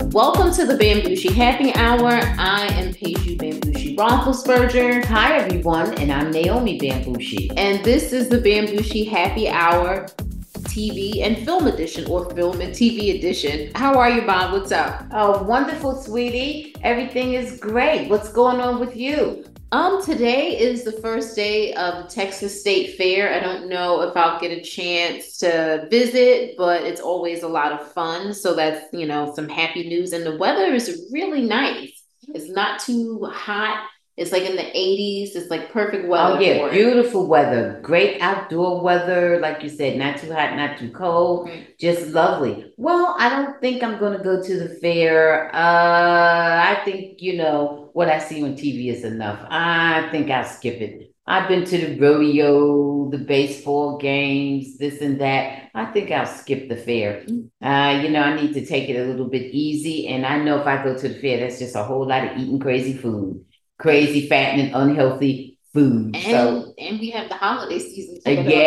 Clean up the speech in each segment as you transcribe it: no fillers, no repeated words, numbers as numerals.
Welcome to the Bambushi Happy Hour. I am Paige Bambushi Roethlisberger. Hi, everyone, and I'm Naomi Bambushi. And this is the Bambushi Happy Hour TV and Film Edition, or Film and TV Edition. How are you, Bob? What's up? Oh, wonderful, sweetie. Everything is great. What's going on with you? Today is the first day of the Texas State Fair. I don't know if I'll get a chance to visit, but it's always a lot of fun. So that's, some happy news. And the weather is really nice. It's not too hot. It's like in the 80s. It's like perfect weather. Oh, yeah, beautiful weather. Great outdoor weather. Like you said, not too hot, not too cold. Just lovely. Well, I don't think I'm going to go to the fair. I think, what I see on TV is enough. I think I'll skip it. I've been to the rodeo, the baseball games, this and that. I think I'll skip the fair. I need to take it a little bit easy. And I know if I go to the fair, that's just a whole lot of eating crazy food. Crazy, fattening, unhealthy food. And we have the holiday season.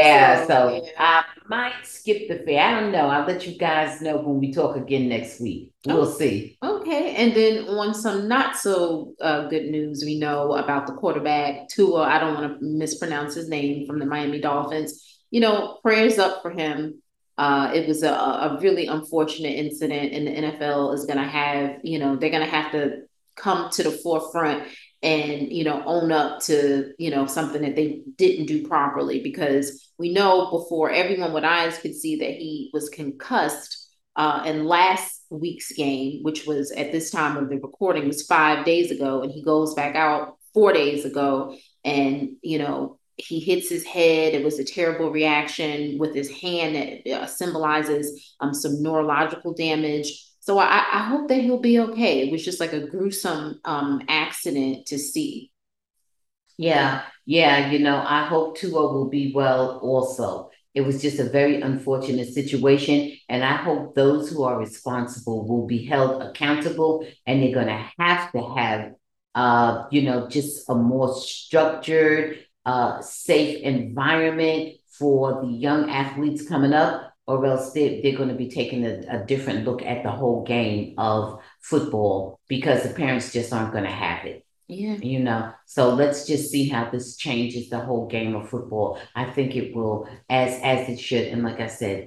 I might skip the fair. I don't know. I'll let you guys know when we talk again next week. We'll see. Okay. And then on some not so good news, we know about the quarterback, Tua. I don't want to mispronounce his name, from the Miami Dolphins. Prayers up for him. It was a really unfortunate incident, and the NFL is going to have, they're going to have to come to the forefront and, own up to, something that they didn't do properly, because we know before everyone with eyes could see that he was concussed in last week's game, which was at this time of the recording was 5 days ago. And he goes back out 4 days ago and, he hits his head. It was a terrible reaction with his hand that symbolizes some neurological damage. So I hope that he'll be okay. It was just like a gruesome accident to see. Yeah. I hope Tua will be well also. It was just a very unfortunate situation. And I hope those who are responsible will be held accountable. And they're going to have, just a more structured, safe environment for the young athletes coming up. Or else they're going to be taking a different look at the whole game of football, because the parents just aren't going to have it. Yeah. So let's just see how this changes the whole game of football. I think it will, as it should. And like I said,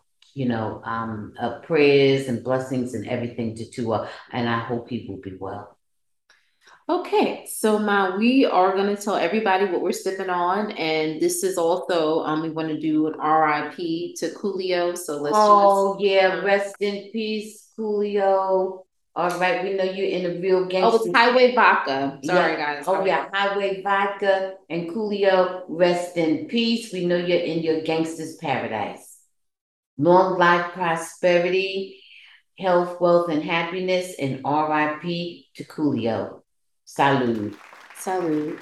prayers and blessings and everything to Tua, and I hope he will be well. Okay, so we are going to tell everybody what we're sipping on, and this is also we want to do an RIP to Coolio. So let's rest in peace, Coolio. All right, we know you're in a real gangster. Oh, it's Highway Vodka. Sorry, guys. Highway Vodka and Coolio, rest in peace. We know you're in your gangster's paradise. Long life, prosperity, health, wealth, and happiness, and RIP to Coolio. Salud. Salud.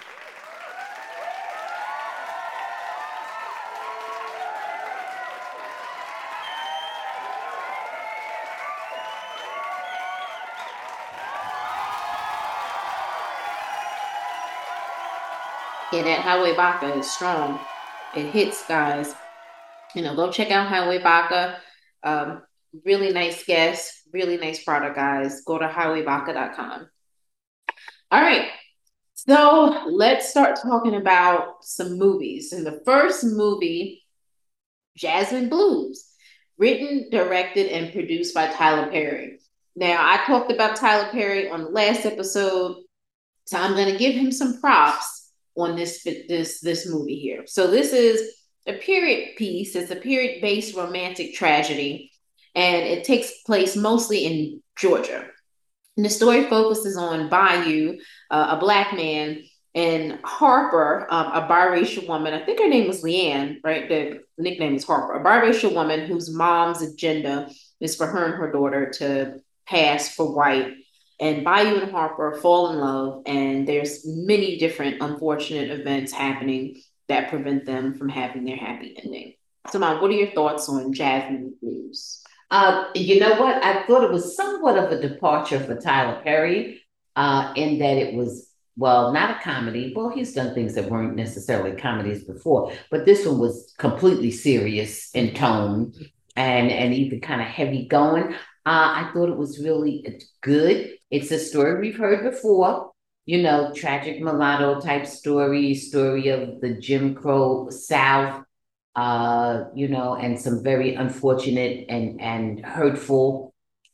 Yeah, that Highway Vodka is strong. It hits, guys. Go check out Highway Vodka. Really nice guest, really nice product, guys. Go to highwayvodka.com. All right. So let's start talking about some movies. And the first movie, Jasmine Blues, written, directed, and produced by Tyler Perry. Now, I talked about Tyler Perry on the last episode, so I'm going to give him some props on this movie here. So this is a period piece. It's a period-based romantic tragedy, and it takes place mostly in Georgia. And the story focuses on Bayou, a Black man, and Harper, a biracial woman. I think her name was Leanne, right? The nickname is Harper, a biracial woman whose mom's agenda is for her and her daughter to pass for white. And Bayou and Harper fall in love, and there's many different unfortunate events happening that prevent them from having their happy ending. So, Mom, what are your thoughts on Jasmine Blues? You know what? I thought it was somewhat of a departure for Tyler Perry, in that it was, well, not a comedy. Well, he's done things that weren't necessarily comedies before, but this one was completely serious in tone and even kind of heavy going. I thought it was really good. It's a story we've heard before, tragic mulatto type story of the Jim Crow South, and some very unfortunate and hurtful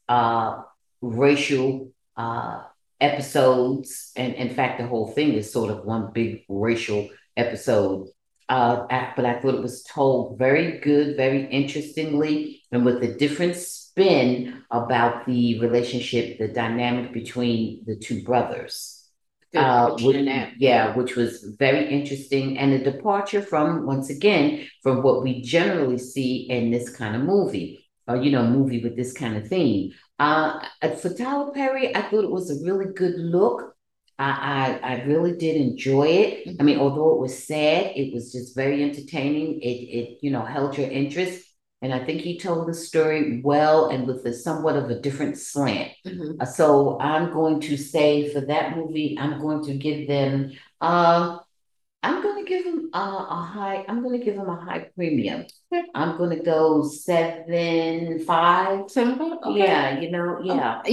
racial episodes. And in fact, the whole thing is sort of one big racial episode. But I thought it was told very good, very interestingly, and with a different spin about the relationship, the dynamic between the two brothers. Which was very interesting and a departure from, once again, from what we generally see in this kind of movie, or movie with this kind of theme. For Tyler Perry, I thought it was a really good look. I really did enjoy it. I mean, although it was sad, it was just very entertaining. It held your interest. And I think he told the story well and with a somewhat of a different slant. So I'm going to say for that movie, I'm going to give them I'm going to give him a high. I'm going to give him a high premium. I'm going to go 7.5. 7.5. Okay. Yeah, yeah.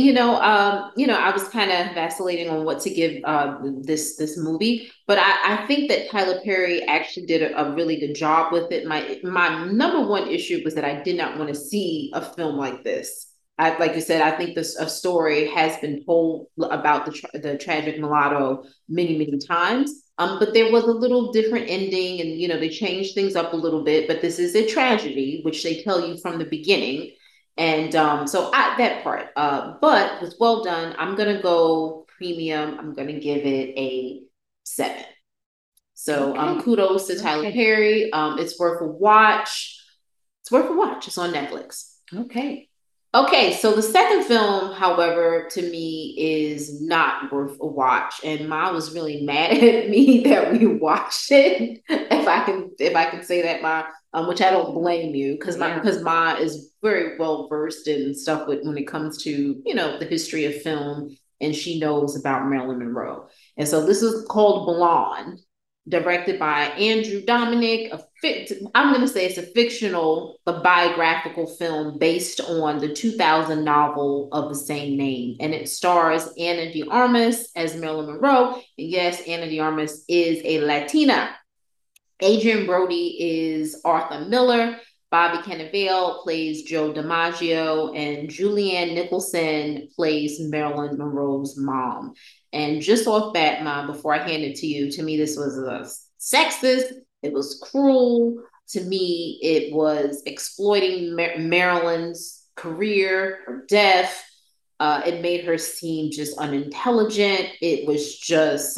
I was kind of vacillating on what to give this movie, but I think that Tyler Perry actually did a really good job with it. My number one issue was that I did not want to see a film like this. Like you said, I think a story has been told about the tragic mulatto many, many times. But there was a little different ending, and they changed things up a little bit. But this is a tragedy, which they tell you from the beginning, and that part. But it was well done. I'm gonna go premium. I'm gonna give it a 7. So kudos to Tyler Perry. It's worth a watch. It's worth a watch. It's on Netflix. Okay, so the second film, however, to me is not worth a watch, and Ma was really mad at me that we watched it. If I can say that, Ma, which I don't blame you, because Ma is very well versed in stuff when it comes to the history of film, and she knows about Marilyn Monroe, and so this is called Blonde, directed by Andrew Dominik. I'm going to say it's a biographical film based on the 2000 novel of the same name. And it stars Ana de Armas as Marilyn Monroe. And yes, Ana de Armas is a Latina. Adrien Brody is Arthur Miller. Bobby Cannavale plays Joe DiMaggio, and Julianne Nicholson plays Marilyn Monroe's mom. And just off bat, Mom, before I hand it to you, to me, this was sexist. It was cruel. To me, it was exploiting Marilyn's career, her death. It made her seem just unintelligent. It was just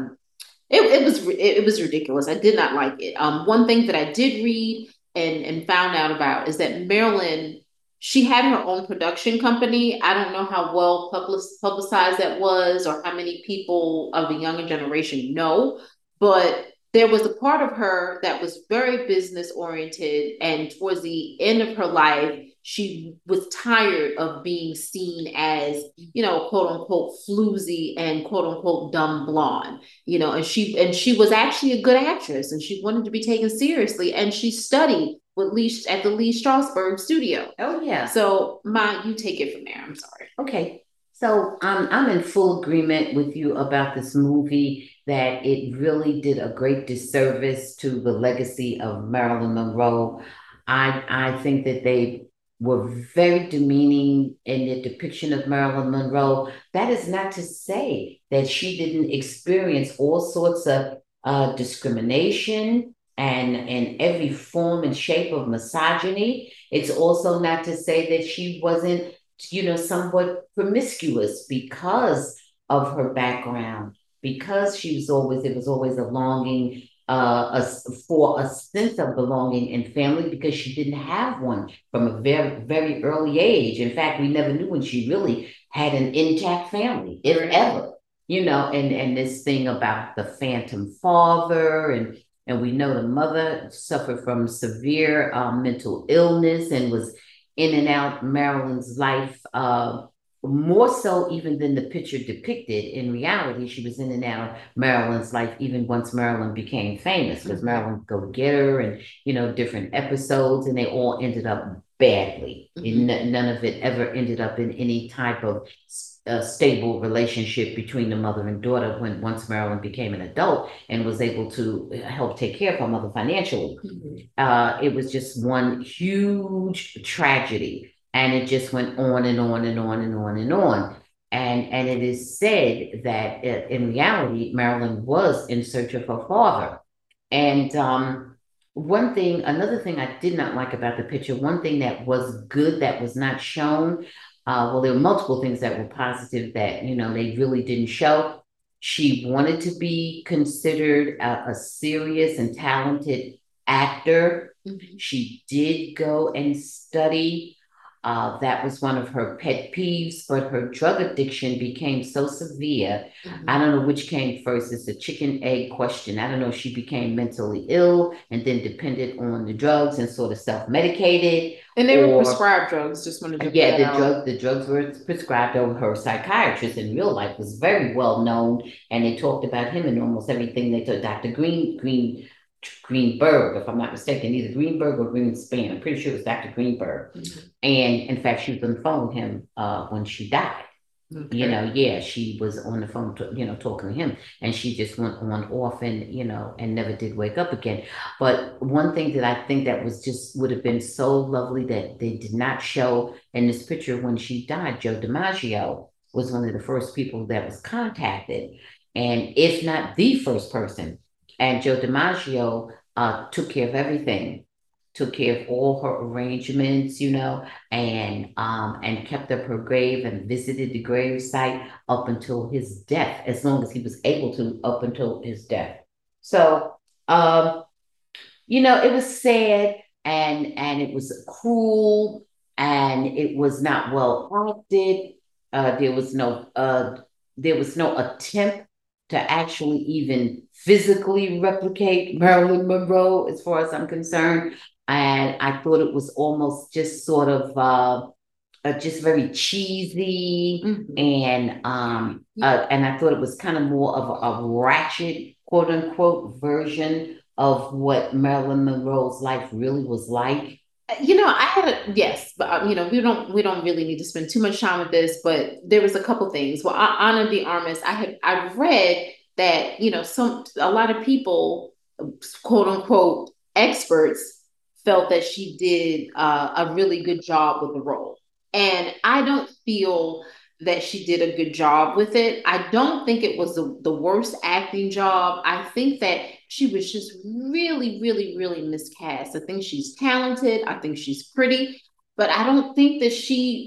it was ridiculous. I did not like it. One thing that I did read and found out about is that Marilyn, she had her own production company. I don't know how well publicized that was or how many people of the younger generation know, but there was a part of her that was very business oriented. And towards the end of her life, she was tired of being seen as, quote unquote, floozy and quote unquote dumb blonde, and she was actually a good actress and she wanted to be taken seriously. And she studied at the Lee Strasberg studio. Oh, yeah. So, Ma, you take it from there. I'm sorry. Okay. So I'm in full agreement with you about this movie, that it really did a great disservice to the legacy of Marilyn Monroe. I think that they were very demeaning in the depiction of Marilyn Monroe. That is not to say that she didn't experience all sorts of discrimination and every form and shape of misogyny. It's also not to say that she wasn't, somewhat promiscuous because of her background, because there was always a longing for a sense of belonging in family, because she didn't have one from a very, very early age. In fact, we never knew when she really had an intact family, if ever, and this thing about the phantom father, and we know the mother suffered from severe mental illness and was in and out Marilyn's life, more so even than the picture depicted. In reality, she was in and out of Marilyn's life even once Marilyn became famous, because Marilyn would go get her and, different episodes, and they all ended up badly. None of it ever ended up in any type of stable relationship between the mother and daughter when once Marilyn became an adult and was able to help take care of her mother financially. It was just one huge tragedy, and it just went on and on and on and on and on. And it is said that in reality, Marilyn was in search of her father. And another thing I did not like about the picture, one thing that was good that was not shown, well, there were multiple things that were positive that, they really didn't show. She wanted to be considered a serious and talented actor. She did go and study. That was one of her pet peeves, but her drug addiction became so severe. I don't know which came first. It's a chicken egg question. I don't know if she became mentally ill and then depended on the drugs and sort of self-medicated. And they were prescribed drugs, just wanted to the drugs were prescribed over. Her psychiatrist in real life was very well known, and they talked about him in almost everything they took. Dr. Greenberg, if I'm not mistaken, either Greenberg or Greenspan. I'm pretty sure it was Dr. Greenberg. And in fact, she was on the phone with him when she died. Okay. She was on the phone, talking to him, and she just went on off and, and never did wake up again. But one thing that I think that would have been so lovely that they did not show in this picture when she died, Joe DiMaggio was one of the first people that was contacted, and if not the first person. And Joe DiMaggio took care of everything, took care of all her arrangements, and kept up her grave and visited the grave site up until his death, as long as he was able to, up until his death. So, it was sad and it was cruel and it was not well acted. There was no attempt to actually even physically replicate Marilyn Monroe, as far as I'm concerned. And I thought it was almost just sort of just very cheesy, and I thought it was kind of more of a ratchet, quote unquote, version of what Marilyn Monroe's life really was like. Yes, but we don't really need to spend too much time with this, but there was a couple things. Well, Ana de Armas, I've read that a lot of people, quote unquote, experts felt that she did a really good job with the role, and I don't feel that she did a good job with it. I don't think it was the worst acting job. I think that she was just really, really, really miscast. I think she's talented. I think she's pretty, but I don't think that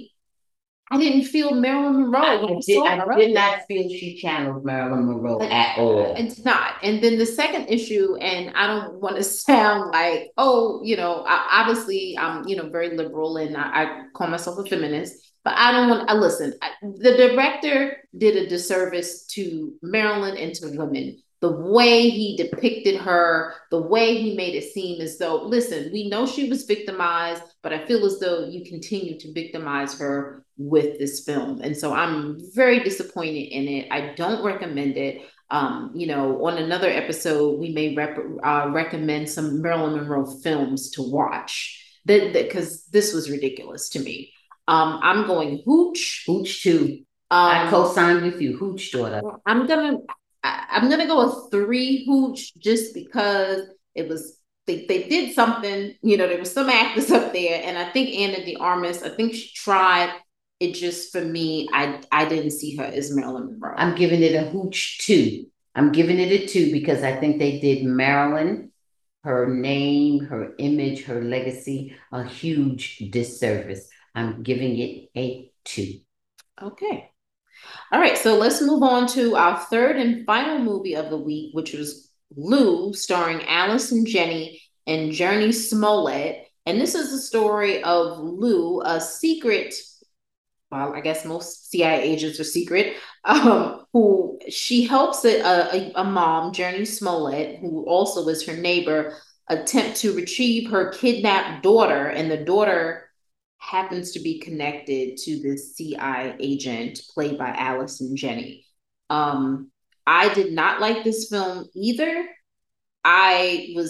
I didn't feel Marilyn Monroe. I did not feel she channeled Marilyn Monroe at all. It's not. And then the second issue, and I don't want to sound like, obviously I'm, very liberal and I call myself a feminist. But I don't want. Listen. The director did a disservice to Marilyn and to women. The way he depicted her, the way he made it seem as though, listen, we know she was victimized, but I feel as though you continue to victimize her with this film, and so I'm very disappointed in it. I don't recommend it. On another episode, we may recommend some Marilyn Monroe films to watch. Because this was ridiculous to me. I'm going Hooch. Hooch too. I co-signed with you, Hooch daughter. I'm gonna go a 3 Hooch just because it was they did something. There was some actors up there, and I think Ana de Armas. I think she tried. It just for me, I didn't see her as Marilyn Monroe. I'm giving it a Hooch 2. I'm giving it a 2 because I think they did Marilyn, her name, her image, her legacy, a huge disservice. I'm giving it a 2. Okay. All right. So let's move on to our third and final movie of the week, which was Lou, starring Allison Janney and Jurnee Smollett. And this is the story of Lou, a secret, well, I guess most CIA agents are secret, who she helps a mom, Jurnee Smollett, who also is her neighbor, attempt to retrieve her kidnapped daughter. And the daughter happens to be connected to this CI agent played by Allison Janney. I did not like this film either. I was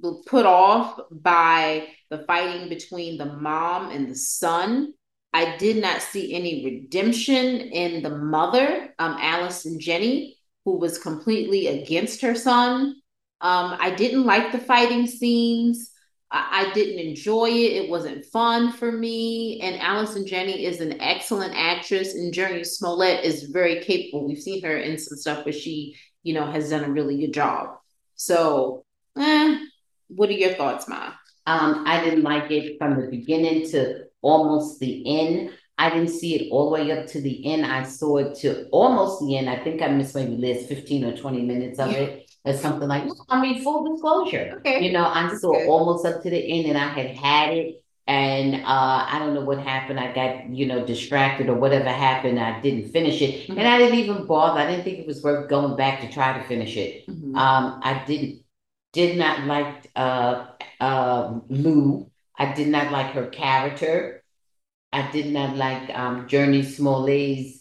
put off by the fighting between the mom and the son. I did not see any redemption in the mother, Allison Jenny, who was completely against her son. I didn't like the fighting scenes. I didn't enjoy it. It wasn't fun for me. And Allison Jenny is an excellent actress, and Journey Smollett is very capable. We've seen her in some stuff where she, has done a really good job. So, what are your thoughts, Ma? I didn't like it from the beginning to almost the end. I didn't see it all the way up to the end. I saw it to almost the end. I think I missed maybe last 15 or 20 minutes of it or something like that. I mean, full disclosure. Okay. I saw almost up to the end and I had it. And I don't know what happened. I got, distracted or whatever happened. I didn't finish it. And I didn't even bother. I didn't think it was worth going back to try to finish it. I did not like Lou. I did not like her character. I did not like Journey Smollett's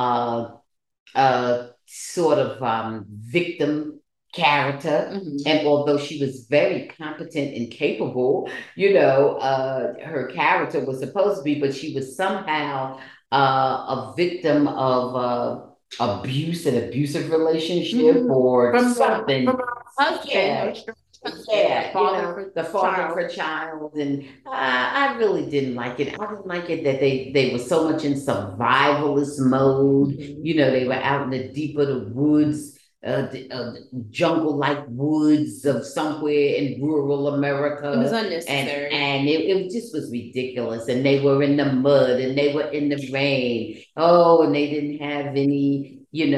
sort of victim character. And although she was very competent and capable, her character was supposed to be, but she was somehow a victim of abuse, an abusive relationship or something. From her husband. The father of her child, and I really didn't like it. I didn't like it that they were so much in survivalist mode. They were out in the deep of the woods, jungle-like woods of somewhere in rural America. It was unnecessary, and it just was ridiculous. And they were in the mud, and they were in the rain. Oh, and they didn't have any,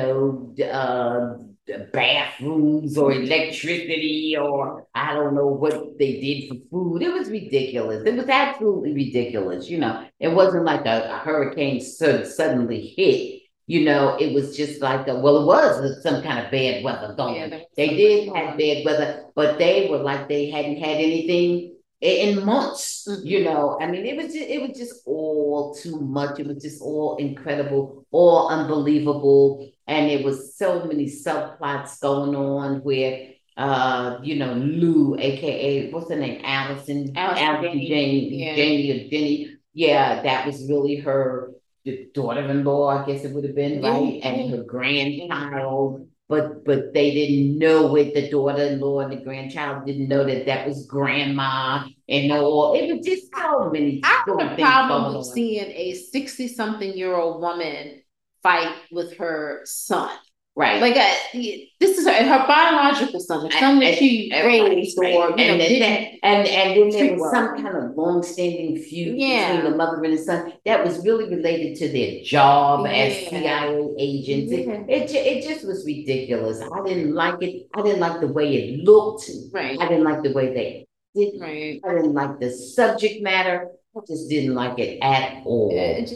bathrooms or electricity or I don't know what they did for food. It was ridiculous. It was absolutely ridiculous. It wasn't like a hurricane suddenly hit. It was just like it was some kind of bad weather going. They did have bad weather, but they were like they hadn't had anything in months. I mean, it was just all too much. It was just all incredible, all unbelievable. And it was so many subplots going on where Lou, aka what's her name? Allison Jenny. Yeah, that was really her daughter-in-law, I guess it would have been, right? And her grandchild. But they didn't know it. The daughter-in-law and the grandchild didn't know that was grandma and all. It was just so many. I have a problem with seeing a 60-something-year-old woman fight with her son. Right. Like this is her biological son, the son that she raised, or and then there was some kind of long-standing feud between the mother and the son that was really related to their job as CIA agents. It just was ridiculous. I didn't like it. I didn't like the way it looked. Right. I didn't like the way they did. Right. I didn't like the subject matter. I just didn't like it at all.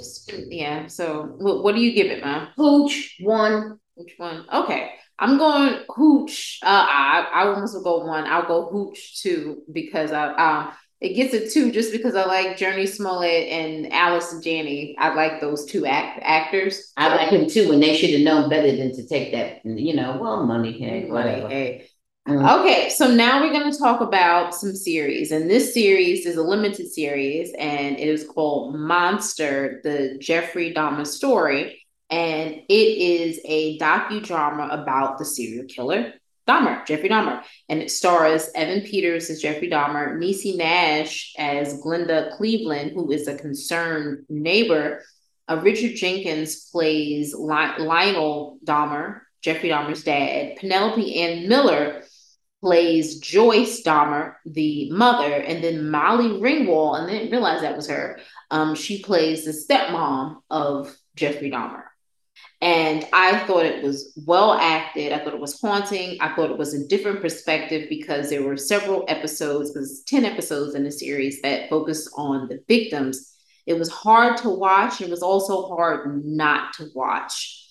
So what do you give it, Ma? Hooch 1. Which one? Okay. I'm going Hooch. I almost will go 1. I'll go Hooch 2 because it gets a 2 just because I like Journey Smollett and Allison Janney. I like those two actors. I like them too, and they should have known better than to take that, money, whatever. Hey. Okay, so now we're going to talk about some series, and this series is a limited series, and it is called Monster, the Jeffrey Dahmer story. And it is a docudrama about the serial killer Dahmer, Jeffrey Dahmer. And it stars Evan Peters as Jeffrey Dahmer, Niecy Nash as Glenda Cleveland, who is a concerned neighbor. Richard Jenkins plays Lionel Dahmer, Jeffrey Dahmer's dad. Penelope Ann Miller plays Joyce Dahmer, the mother. And then Molly Ringwald, and I didn't realize that was her, she plays the stepmom of Jeffrey Dahmer. And I thought it was well acted. I thought it was haunting. I thought it was a different perspective because there were several episodes, there's 10 episodes in the series that focused on the victims. It was hard to watch. It was also hard not to watch.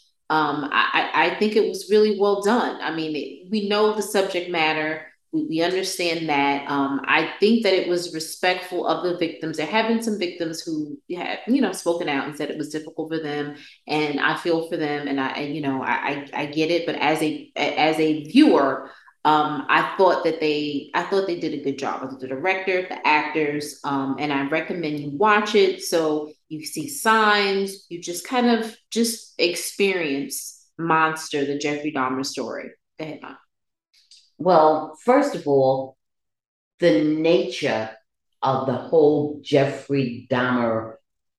I think it was really well done. I mean, we know the subject matter. We understand that. I think that it was respectful of the victims. There have been some victims who have, spoken out and said it was difficult for them, and I feel for them, and I get it. But as a viewer, I thought they did a good job. The director, the actors, and I recommend you watch it so you see signs. You just kind of just experience Monster, the Jeffrey Dahmer story. Go ahead, Mom. Well, first of all, the nature of the whole Jeffrey Dahmer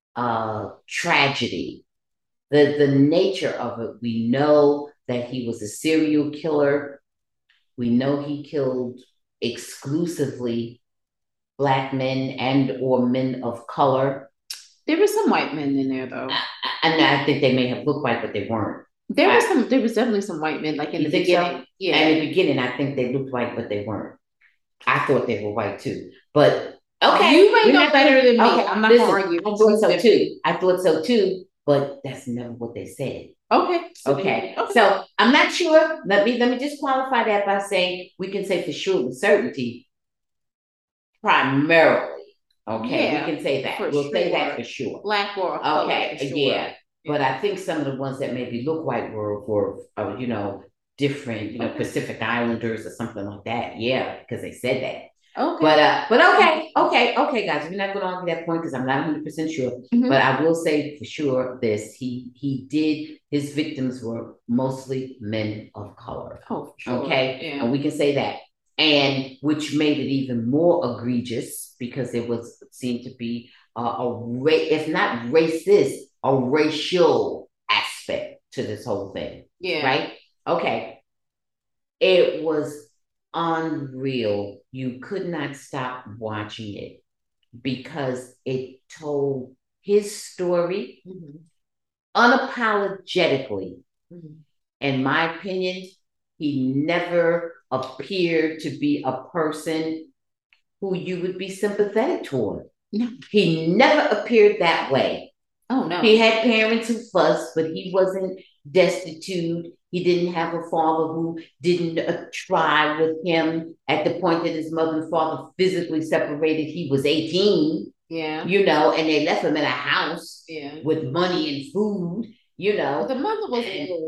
tragedy, the nature of it, we know that he was a serial killer. We know he killed exclusively Black men and or men of color. There were some white men in there, though. And I think they may have looked white, but they weren't. There was definitely some white men, like in the beginning. So? Yeah. In the beginning, I think they looked white, but they weren't. I thought they were white too. But okay. You may know better than me. Okay. I'm not gonna argue. I thought so too. I thought so too, but that's never what they said. Okay. Okay. So I'm not sure. Let me just qualify that by saying we can say for sure with certainty, primarily. Okay, yeah, we can say that. We'll say that for sure. Black or okay, sure. Yeah. But I think some of the ones that maybe look white were different, Pacific Islanders or something like that. Yeah, because they said that. Okay. But okay, guys. We're not going to argue that point because I'm not 100% sure. Mm-hmm. But I will say for sure this: his victims were mostly men of color. Oh, sure. Okay, yeah. And we can say that, and which made it even more egregious because it was seemed to be if not racist, a racial aspect to this whole thing. Yeah. Right. Okay. It was unreal. You could not stop watching it because it told his story unapologetically. Mm-hmm. In my opinion, he never appeared to be a person who you would be sympathetic toward. No. He never appeared that way. Oh, no. He had parents who fussed, but he wasn't destitute. He didn't have a father who didn't try with him at the point that his mother and father physically separated. He was 18. Yeah. And they left him in a house with money and food. The mother was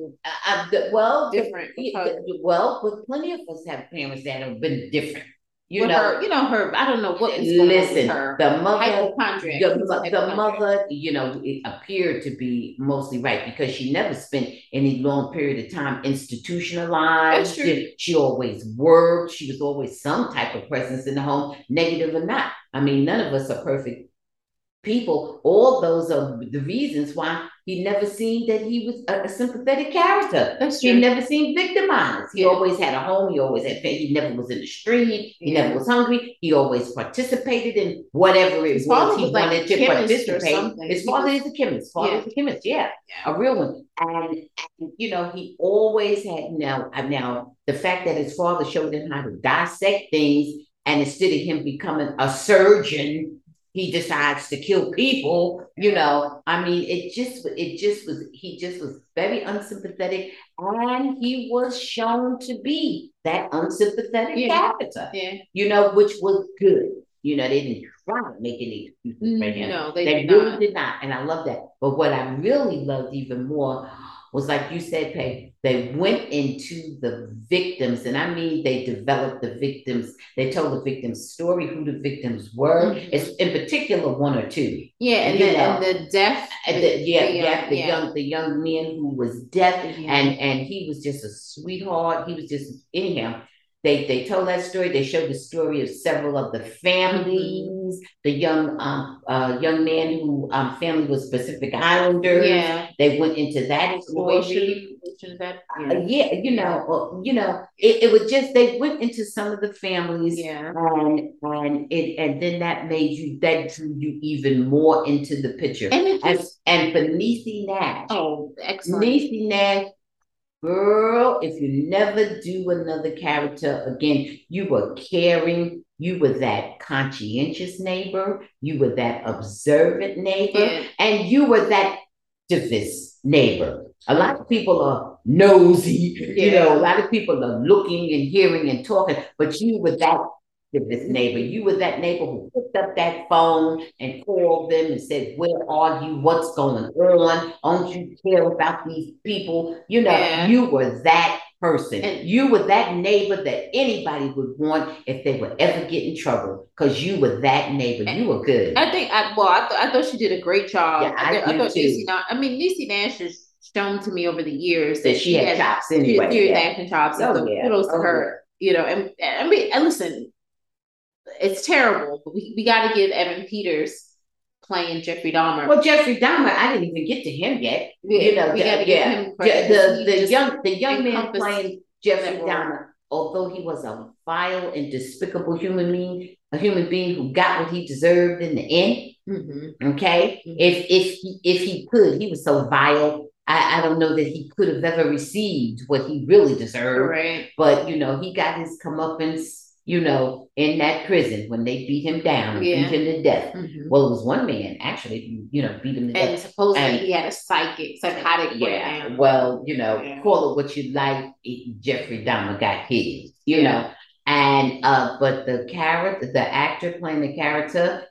different. But plenty of us have parents that have been different. Her, I don't know what was listen, her. The mother, hypochondriac. The mother, it appeared to be mostly right because she never spent any long period of time institutionalized. That's true. She always worked. She was always some type of presence in the home, negative or not. I mean, none of us are perfect people. All those are the reasons why he never seemed that he was a sympathetic character. That's true. He never seemed victimized. He always had a home. He always had family. He never was in the street. He never was hungry. He always participated in whatever it was he wanted to participate. His father is a chemist. A real one. And he always had now the fact that his father showed him how to dissect things, and instead of him becoming a surgeon, he decides to kill people. I mean, he just was very unsympathetic, and he was shown to be that unsympathetic character. Yeah. Which was good. They didn't try to make any excuses for him. No, they really did not, and I love that. But what I really loved even more was, like you said, Peg, they went into the victims, and I mean they developed the victims. They told the victims' story, who the victims were. Mm-hmm. It's in particular one or two. Yeah, and the deaf. The young man who was deaf, and he was just a sweetheart. He was just anyhow. They told that story. They showed the story of several of the families. The young man who family was Pacific Islanders. Yeah, they went into that story. It was just they went into some of the families. Yeah, and then that drew you even more into the picture. And for Niecy Nash. Oh, excellent. Niecy Nash. Girl, if you never do another character again, you were caring, you were that conscientious neighbor, you were that observant neighbor, and you were that activist neighbor. A lot of people are nosy, a lot of people are looking and hearing and talking, but you were that activist neighbor. You were that neighbor who picked up that phone and called them and said, "Where are you? What's going on? Don't you care about these people?" You were that person. And- you were that neighbor that anybody would want if they would ever get in trouble because you were that neighbor. You were good. I thought she did a great job. Yeah, I thought Niecy Nash has shown to me over the years that she had chops anyway. She had acting chops. So kudos to her. You know, and I mean, and listen, it's terrible, but we got to give Evan Peters playing Jeffrey Dahmer. Well, Jeffrey Dahmer, I didn't even get to him yet. You know, we got to give him credit. The young man playing Jeffrey Dahmer, although he was a vile and despicable human being who got what he deserved in the end. Mm-hmm. Okay, mm-hmm. If he could, he was so vile. I don't know that he could have ever received what he really deserved. Right. But you know, he got his comeuppance, you know, in that prison when they beat him down and beat him to death. Mm-hmm. Well, it was one man actually who, you know, beat him to death. And supposedly he had a psychotic breakdown. Well, you know, call it what you like. Jeffrey Dahmer got his, you know. And but the actor playing the character,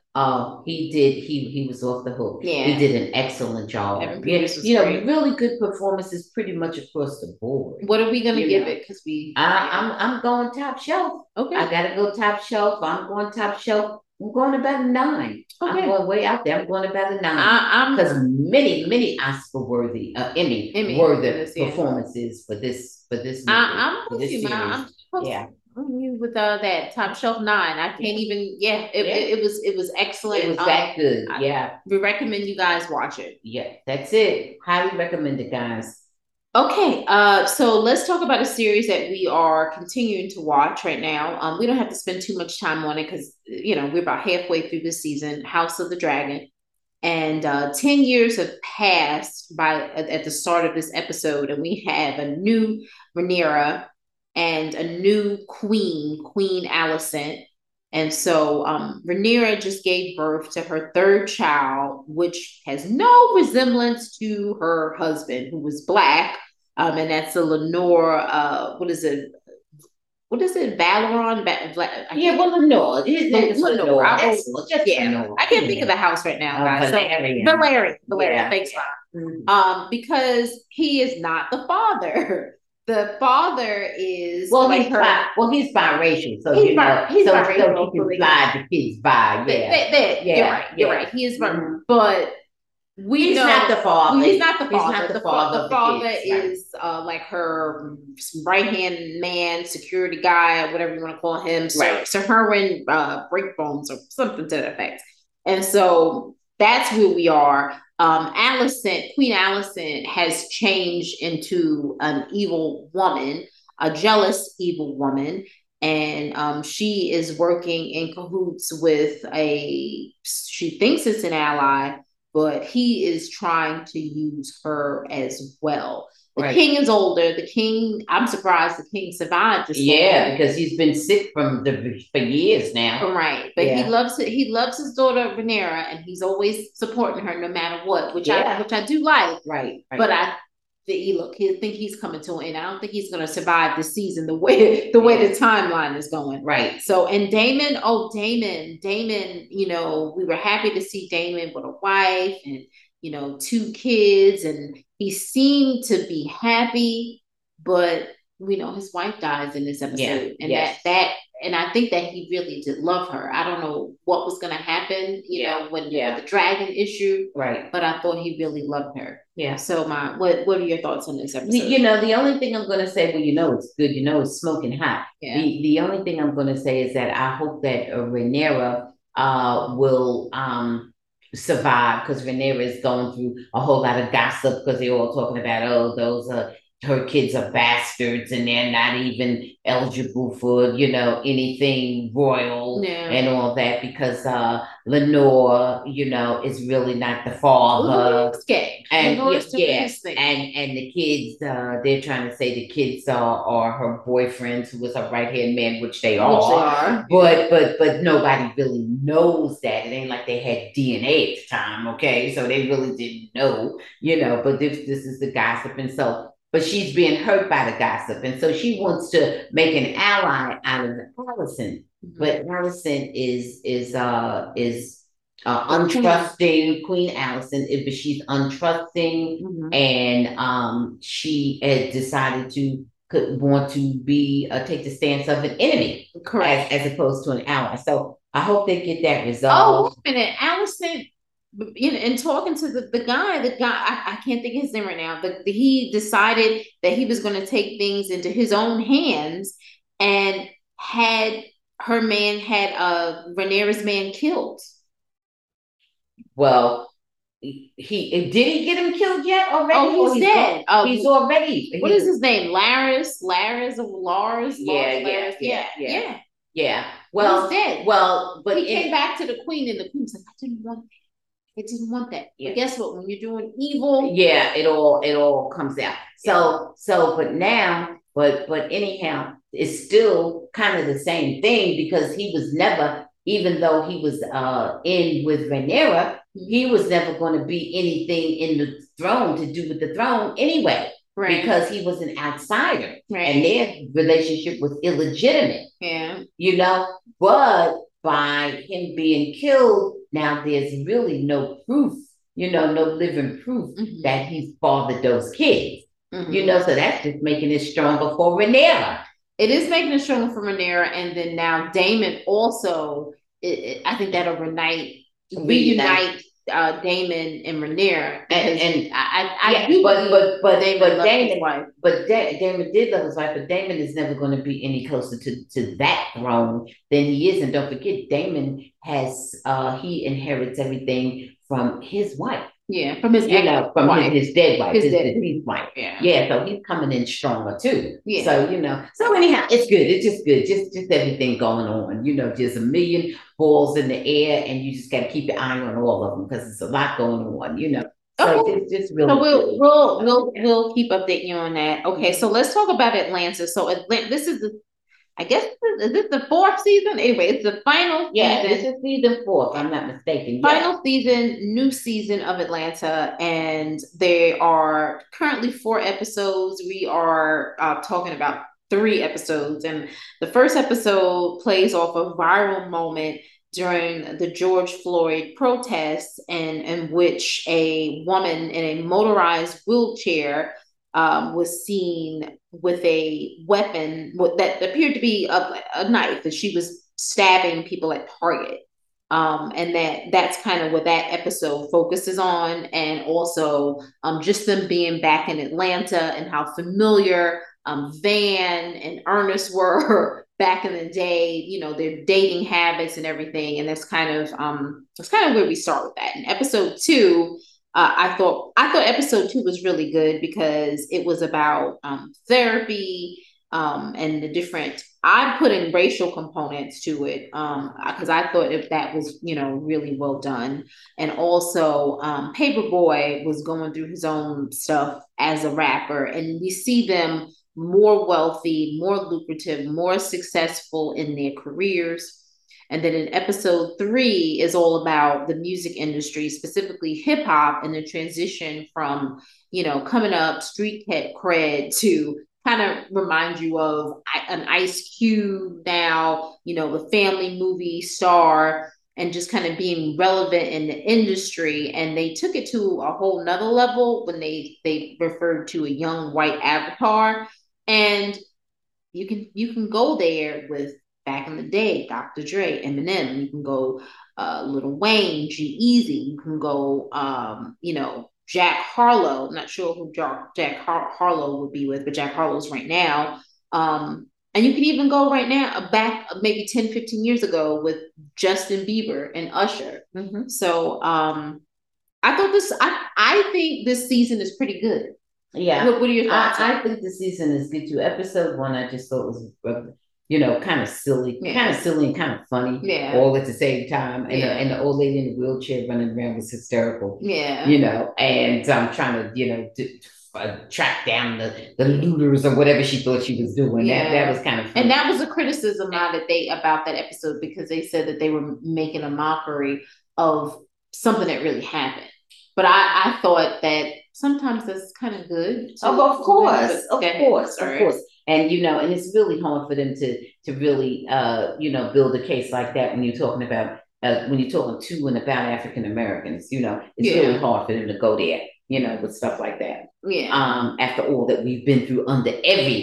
he was off the hook. Yeah. He did an excellent job. You know, really good performances pretty much across the board. What are we gonna give it? Because I'm going top shelf. Okay. I gotta go top shelf. I'm going top shelf. I'm going about a 9. Okay. I'm going way out there. I'm going about a 9. Because many Oscar worthy, Emmy worthy performances for this movie. I'm with you, man. You with that top shelf 9. I can't even. It was excellent. It was that good. We recommend you guys watch it. Yeah, that's it. Highly recommend it, guys. Okay, so let's talk about a series that we are continuing to watch right now. We don't have to spend too much time on it because you know we're about halfway through this season, House of the Dragon, and 10 years have passed at the start of this episode, and we have a new Rhaenyra and a new Queen Alicent. And so Rhaenyra just gave birth to her 3rd child, which has no resemblance to her husband, who was Black. And that's a Lenore, what is it? Valeron? Lenore. His name is Lenore. Lenore. I can't think of the house right now, guys. Valerian. Thanks, Bob. Because he is not the father. The father is he's biracial, so he's biracial, so he can fly the kids by. You're right. He is, but he's not the father. He's not the father. The father is like her right hand man, security guy, whatever you want to call him. Sir Herwin Breakbones or something to that effect. And so that's where we are. Queen Alicent has changed into an evil woman, a jealous evil woman, and she is working in cahoots with she thinks it's an ally, but he is trying to use her as well. The king is older. I'm surprised the king survived this. Because he's been sick for years now. Right. But he loves his daughter Rhaenyra, and he's always supporting her no matter what, which I do like. Right. But he think he's coming to an end. I don't think he's gonna survive this season the way the timeline is going. Right. So and Daemon, you know, we were happy to see Daemon with a wife and, you know, 2 kids, and he seemed to be happy, but you know, his wife dies in this episode. And and I think that he really did love her. I don't know what was gonna happen, you know, when the dragon issue. Right. But I thought he really loved her. Yeah. So what are your thoughts on this episode? You know, the only thing I'm gonna say, well, you know it's good, you know it's smoking hot. Yeah. The only thing I'm gonna say is that I hope that Rhaenyra will survive, because Rhaenyra is going through a whole lot of gossip because they're all talking about, those her kids are bastards and they're not even eligible for, you know, anything royal and all that, because Lenore, you know, is really not the father. And the kids, they're trying to say the kids are her boyfriends, who was her right hand man, which they are. But nobody really knows that. It ain't like they had DNA at the time, okay? So they really didn't know, you know. But this is the gossip, and so. But she's being hurt by the gossip, and so she wants to make an ally out of Alicent. Mm-hmm. But Alicent is untrusting. Queen Alicent, but she's untrusting, and she had decided to could want to be take the stance of an enemy, correct, as opposed to an ally. So I hope they get that oh, resolved. wait a minute, Allison, you know, and talking to the guy, I can't think of his name right now. He decided that he was going to take things into his own hands and had her man had Rhaenyra's man killed. Well, he did he get him killed yet already? Oh, he's dead. He's already. What is his name? Laris of Lars? Yeah, Laris? Yeah. Yeah. Well, he's dead. Well, but he came back to the queen, and the queen was like, "I didn't want that. I didn't want that." Yeah. But guess what? When you're doing evil, yeah, it all comes out. But now, but anyhow, it's still kind of the same thing because he was never, even though he was in with Rhaenyra, he was never going to be anything in the throne to do with the throne anyway. Right. Because he was an outsider. Right. And their relationship was illegitimate. Yeah. You know, but by him being killed, now there's really no proof, no living proof that he fathered those kids. So that's just making it stronger for Rhaenyra. It is making it stronger for Rhaenyra, and then now Daemon also. I think that'll reunite Daemon and Rhaenyra, and I do but Daemon did love his wife, but Daemon is never going to be any closer to that throne than he is, and don't forget, Daemon has he inherits everything from his wife. Yeah, from his his dead wife, his deceased wife. Yeah, so he's coming in stronger too. Yeah. So anyhow, it's good. It's just good. Just everything going on. Just a million balls in the air, and you just got to keep your eye on all of them because there's a lot going on. So it's just really. So we'll keep updating you on that. Okay, so let's talk about Atlanta. So this is I guess is this the 4th season? Anyway, it's the final season. Yeah, this is season 4, if I'm not mistaken. Final season, new season of Atlanta, and there are currently 4 episodes. We are talking about 3 episodes, and the first episode plays off a viral moment during the George Floyd protests, and in which a woman in a motorized wheelchair was seen with a weapon that appeared to be a knife, that she was stabbing people at Target. And that's kind of what that episode focuses on, and also just them being back in Atlanta and how familiar Van and Ernest were back in the day, their dating habits and everything. And that's kind of where we start with that. In episode 2, I thought episode 2 was really good because it was about therapy and the different. I put in racial components to it because I thought if that was really well done, and also Paperboy was going through his own stuff as a rapper, and we see them more wealthy, more lucrative, more successful in their careers. And then in episode 3 is all about the music industry, specifically hip hop, and the transition from, coming up street cred to kind of remind you of an Ice Cube now, the family movie star, and just kind of being relevant in the industry. And they took it to a whole nother level when they referred to a young white avatar. And you can go there with, back in the day, Dr. Dre, Eminem. You can go Lil Wayne, G-Eazy. You can go, Jack Harlow. I'm not sure who Jack Harlow would be with, but Jack Harlow's right now. And you can even go right now, back maybe 10, 15 years ago with Justin Bieber and Usher. Mm-hmm. So I think this season is pretty good. Yeah. What are your thoughts? I think the season is good too. Episode 1, I just thought was kind of silly, and kind of funny, all at the same time. And the old lady in the wheelchair running around was hysterical. Yeah. And I'm trying to track down the looters or whatever she thought she was doing. Yeah. That was kind of funny. And that was a criticism about that episode, because they said that they were making a mockery of something that really happened. But I thought that sometimes that's kind of good. Of course. And and it's really hard for them to really build a case like that when you're talking about when you're talking to and about African Americans. It's really hard for them to go there, with stuff like that. Yeah. After all that we've been through under every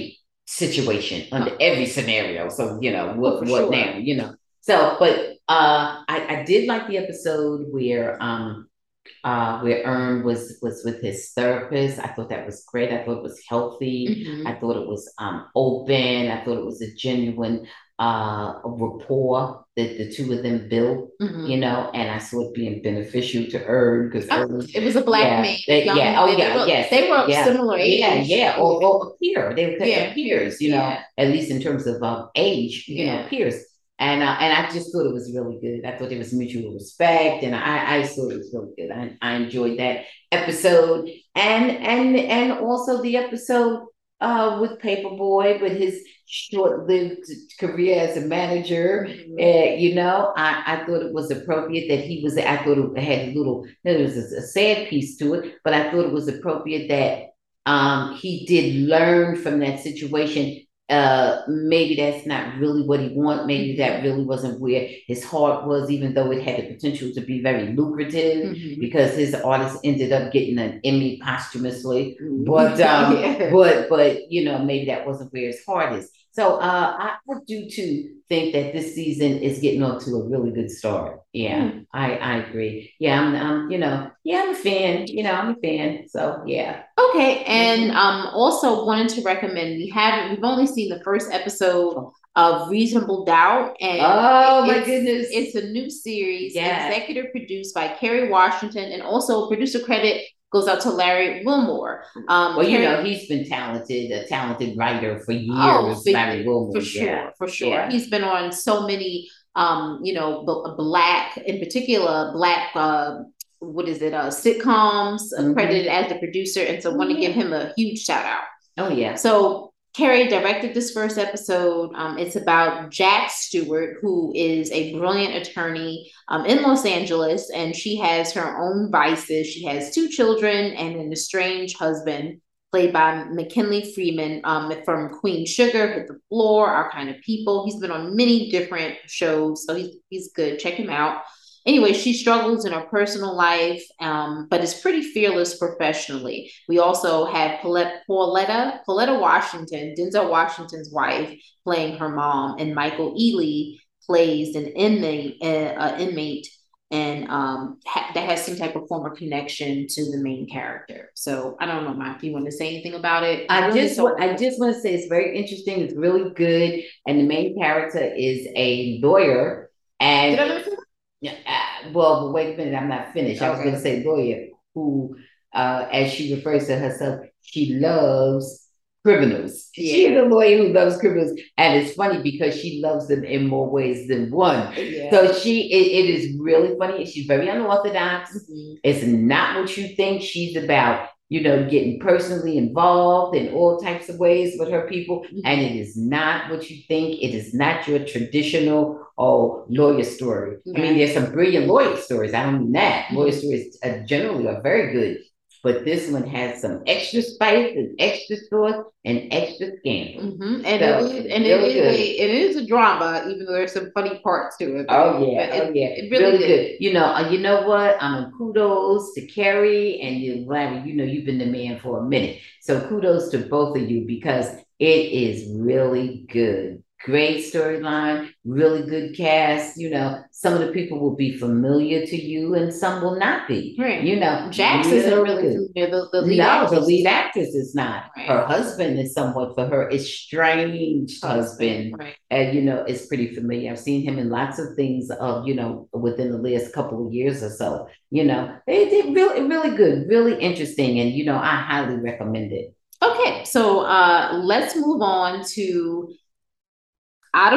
situation under every scenario. So, what sure. now, So, but I did like the episode where Ern was with his therapist. I thought that was great. I thought it was healthy. I thought it was open. I thought it was a genuine rapport that the two of them built, and I saw it being beneficial to Ern because it was a black man. They were of similar age. Or a peer. They were peers, at least in terms of age, peers. And I just thought it was really good. I thought there was mutual respect, and I thought it was really good. I enjoyed that episode, and also the episode with Paperboy, with his short-lived career as a manager. I thought it was appropriate that he was. I thought it had there was a sad piece to it, but I thought it was appropriate that he did learn from that situation. Maybe that's not really what he wanted. Maybe that really wasn't where his heart was, even though it had the potential to be very lucrative, because his artist ended up getting an Emmy posthumously. But maybe that wasn't where his heart is. So I do too think that this season is getting off to a really good start. Yeah, I agree. Yeah, I'm a fan. I'm a fan. So yeah. Okay, and also wanted to recommend. We've only seen the first episode of Reasonable Doubt, and my goodness, it's a new series, executive produced by Kerry Washington, and also producer credit goes out to Larry Wilmore. He's been a talented writer for years. Larry Wilmore, for sure. Yeah. He's been on so many, black, in particular, black. Sitcoms, credited as the producer, and so want to give him a huge shout out. Oh yeah. So Kerry directed this first episode. It's about Jack Stewart, who is a brilliant attorney in Los Angeles, and she has her own vices. She has 2 children and an estranged husband, played by McKinley Freeman from Queen Sugar, Hit the Floor, Our Kind of People. He's been on many different shows, so he's good. Check him out. Anyway, she struggles in her personal life, but is pretty fearless professionally. We also have Pauletta Washington, Denzel Washington's wife, playing her mom, and Michael Ealy plays an inmate, and that has some type of former connection to the main character. So I don't know, Mike, if you want to say anything about it. I just want to say it's very interesting. It's really good, and the main character is a lawyer. And did I mention that? But wait a minute, I'm not finished. I was going to say lawyer who, as she refers to herself, she loves criminals. Yeah. She's a lawyer who loves criminals, and it's funny because she loves them in more ways than one. Yeah. So it is really funny. She's very unorthodox. It's not what you think. She's about getting personally involved in all types of ways with her people. And it is not what you think. It is not your traditional lawyer story. I mean, there's some brilliant lawyer stories. I don't mean that. Lawyer stories generally are very good. But this one has some extra spice and extra sauce and extra scandal. And it is a drama, even though there's some funny parts to it. It really good. You know what? Kudos to Kerry and Larry. You've been the man for a minute, so kudos to both of you because it is really good. Great storyline, really good cast. Some of the people will be familiar to you and some will not be. Right. Jax isn't really familiar. The lead actress is not. Right. Her husband is somewhat for her estranged husband. Right. And, is pretty familiar. I've seen him in lots of things within the last couple of years or so. They really good, really interesting. And, I highly recommend it. Okay. So let's move on to out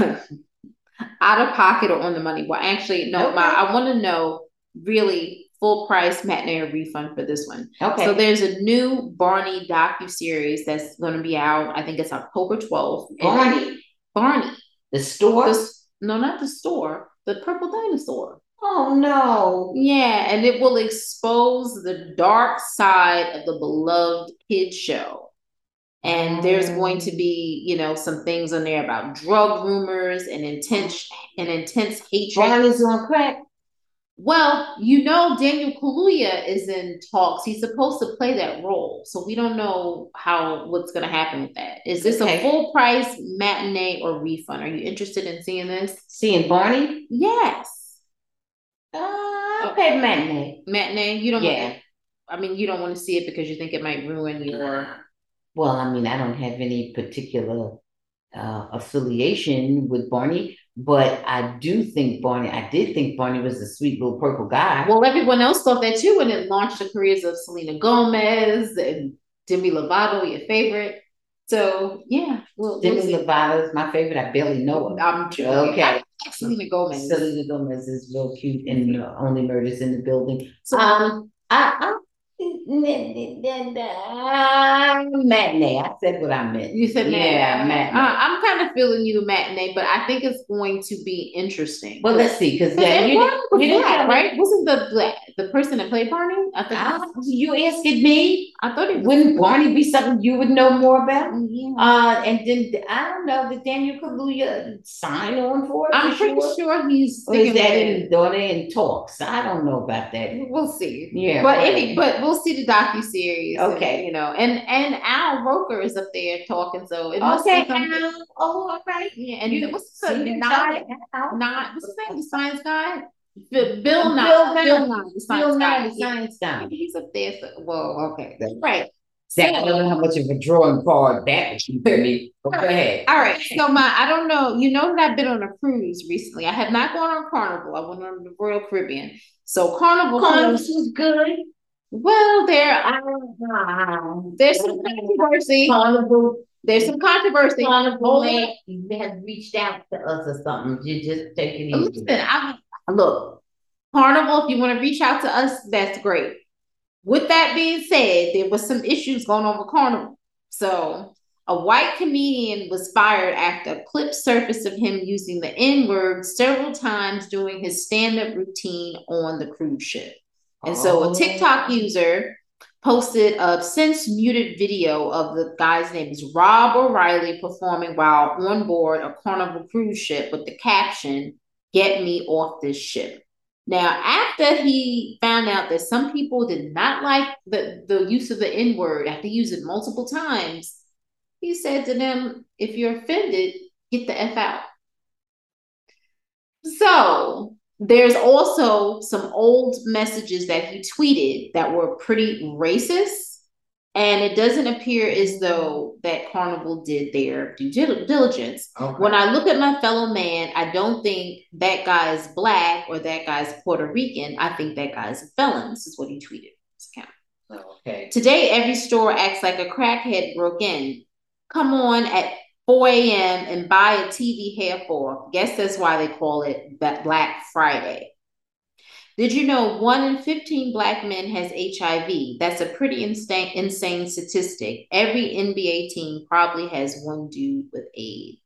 of pocket or on the money. Well, actually, no. Okay. I want to know really full price matinee or refund for this one. Okay. So there's a new Barney docuseries that's going to be out. I think it's October 12th. Barney. The store? No, not the store. The Purple Dinosaur. Oh no. Yeah, and it will expose the dark side of the beloved kids show. And there's going to be, some things on there about drug rumors and intense hatred. Barney's on crack. Well, you know, Daniel Kaluuya is in talks. He's supposed to play that role, so we don't know how what's going to happen with that. Is this a full price matinee or refund? Are you interested in seeing this? Seeing Barney? Yes. Okay, matinee. Matinee. You don't. Yeah. I mean, you don't want to see it because you think it might ruin your. Well, I mean, I don't have any particular affiliation with Barney, but I did think Barney was a sweet little purple guy. Well, everyone else thought that too when it launched the careers of Selena Gomez and Demi Lovato, your favorite. So yeah, Demi Lovato is my favorite. I barely know her. I'm joking. Okay. I like Selena Gomez. Selena Gomez is real cute and Only Murders in the Building. So I matinee. I said what I meant. You said matinee. Yeah, matinee. I'm kind of feeling you matinee, but I think it's going to be interesting. Well, let's see, because then you didn't right? Wasn't the person that played Barney? I thought you asked me. I thought it wouldn't Barney be something you would know more about. Yeah. And then I don't know, did Daniel Kaluuya sign on for it? I'm pretty sure he's. Or is that in talks? I don't know about that. We'll see. Yeah, but we'll see the docuseries. Okay, and, you know, and Al Roker is up there talking, so it must be something. Oh, all right. Yeah, and what's his name? What's his name? The science guy. Bill Nye, the science guy. He's up there. Well, okay, right. I don't know how much of a drawing card that would be for me. Go ahead. All right. So I don't know. You know that I've been on a cruise recently. I have not gone on Carnival. I went on the Royal Caribbean. So Carnival was good. Well, there's some controversy. There's some controversy. Carnival have reached out to us or something. You just take it easy. Listen, look, Carnival, if you want to reach out to us, that's great. With that being said, there was some issues going on with Carnival. So a white comedian was fired after a clip surfaced of him using the N-word several times during his stand-up routine on the cruise ship. And so a TikTok user posted a since muted video of the guy's name is Rob O'Reilly performing while on board a Carnival cruise ship with the caption, "Get me off this ship." Now, after he found out that some people did not like the use of the N-word, after he used it multiple times, he said to them, if you're offended, get the F out. So there's also some old messages that he tweeted that were pretty racist. And it doesn't appear as though that Carnival did their due diligence. Okay. When I look at my fellow man, I don't think that guy is black or that guy's Puerto Rican. I think that guy's a felon. This is what he tweeted. Okay. Today, every store acts like a crackhead broke in. Come on at 4 a.m. and buy a TV hair for. Guess that's why they call it Black Friday. Did you know 1 in 15 black men has HIV? That's a pretty insane statistic. Every NBA team probably has one dude with AIDS.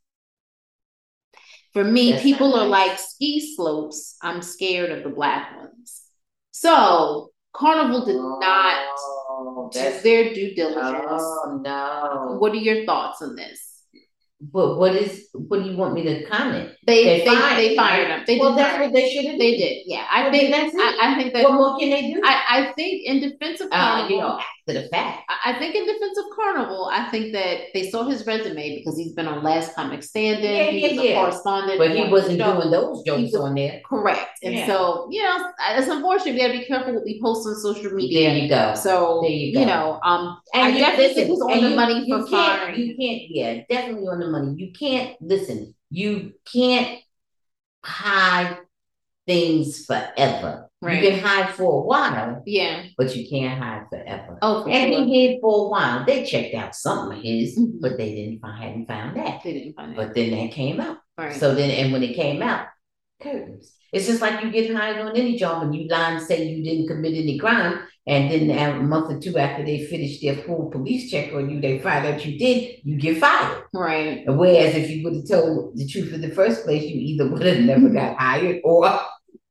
For me, people are like ski slopes. I'm scared of the black ones. So Carnival did not do their due diligence. Oh, no. What are your thoughts on this? But what do you want me to comment? They fired him. That's what they should have. They did. Yeah, I think that. What more can they do? I think in defense of Carnival, after the fact. I think in defense of Carnival, I think that they saw his resume because he's been on Last Comic Standing. He was a correspondent, but he wasn't doing those jokes on there. Correct, and so it's unfortunate. We got to be careful what we post on social media. There you go. So there you go. I definitely think he's on the money for firing. You can't. Definitely on the money. You can't listen. You can't hide things forever. Right. You can hide for a while. Yeah. But you can't hide forever. Oh, and he hid for a while. They checked out something of his, but they hadn't found that. They didn't find that. But then that came out. Right. So then, and when it came out, curtains. It's just like you get hired on any job and you lie and say you didn't commit any crime. And then a month or two after they finish their full police check on you, they find out you did, you get fired. Right. Whereas if you would have told the truth in the first place, you either would have never got hired or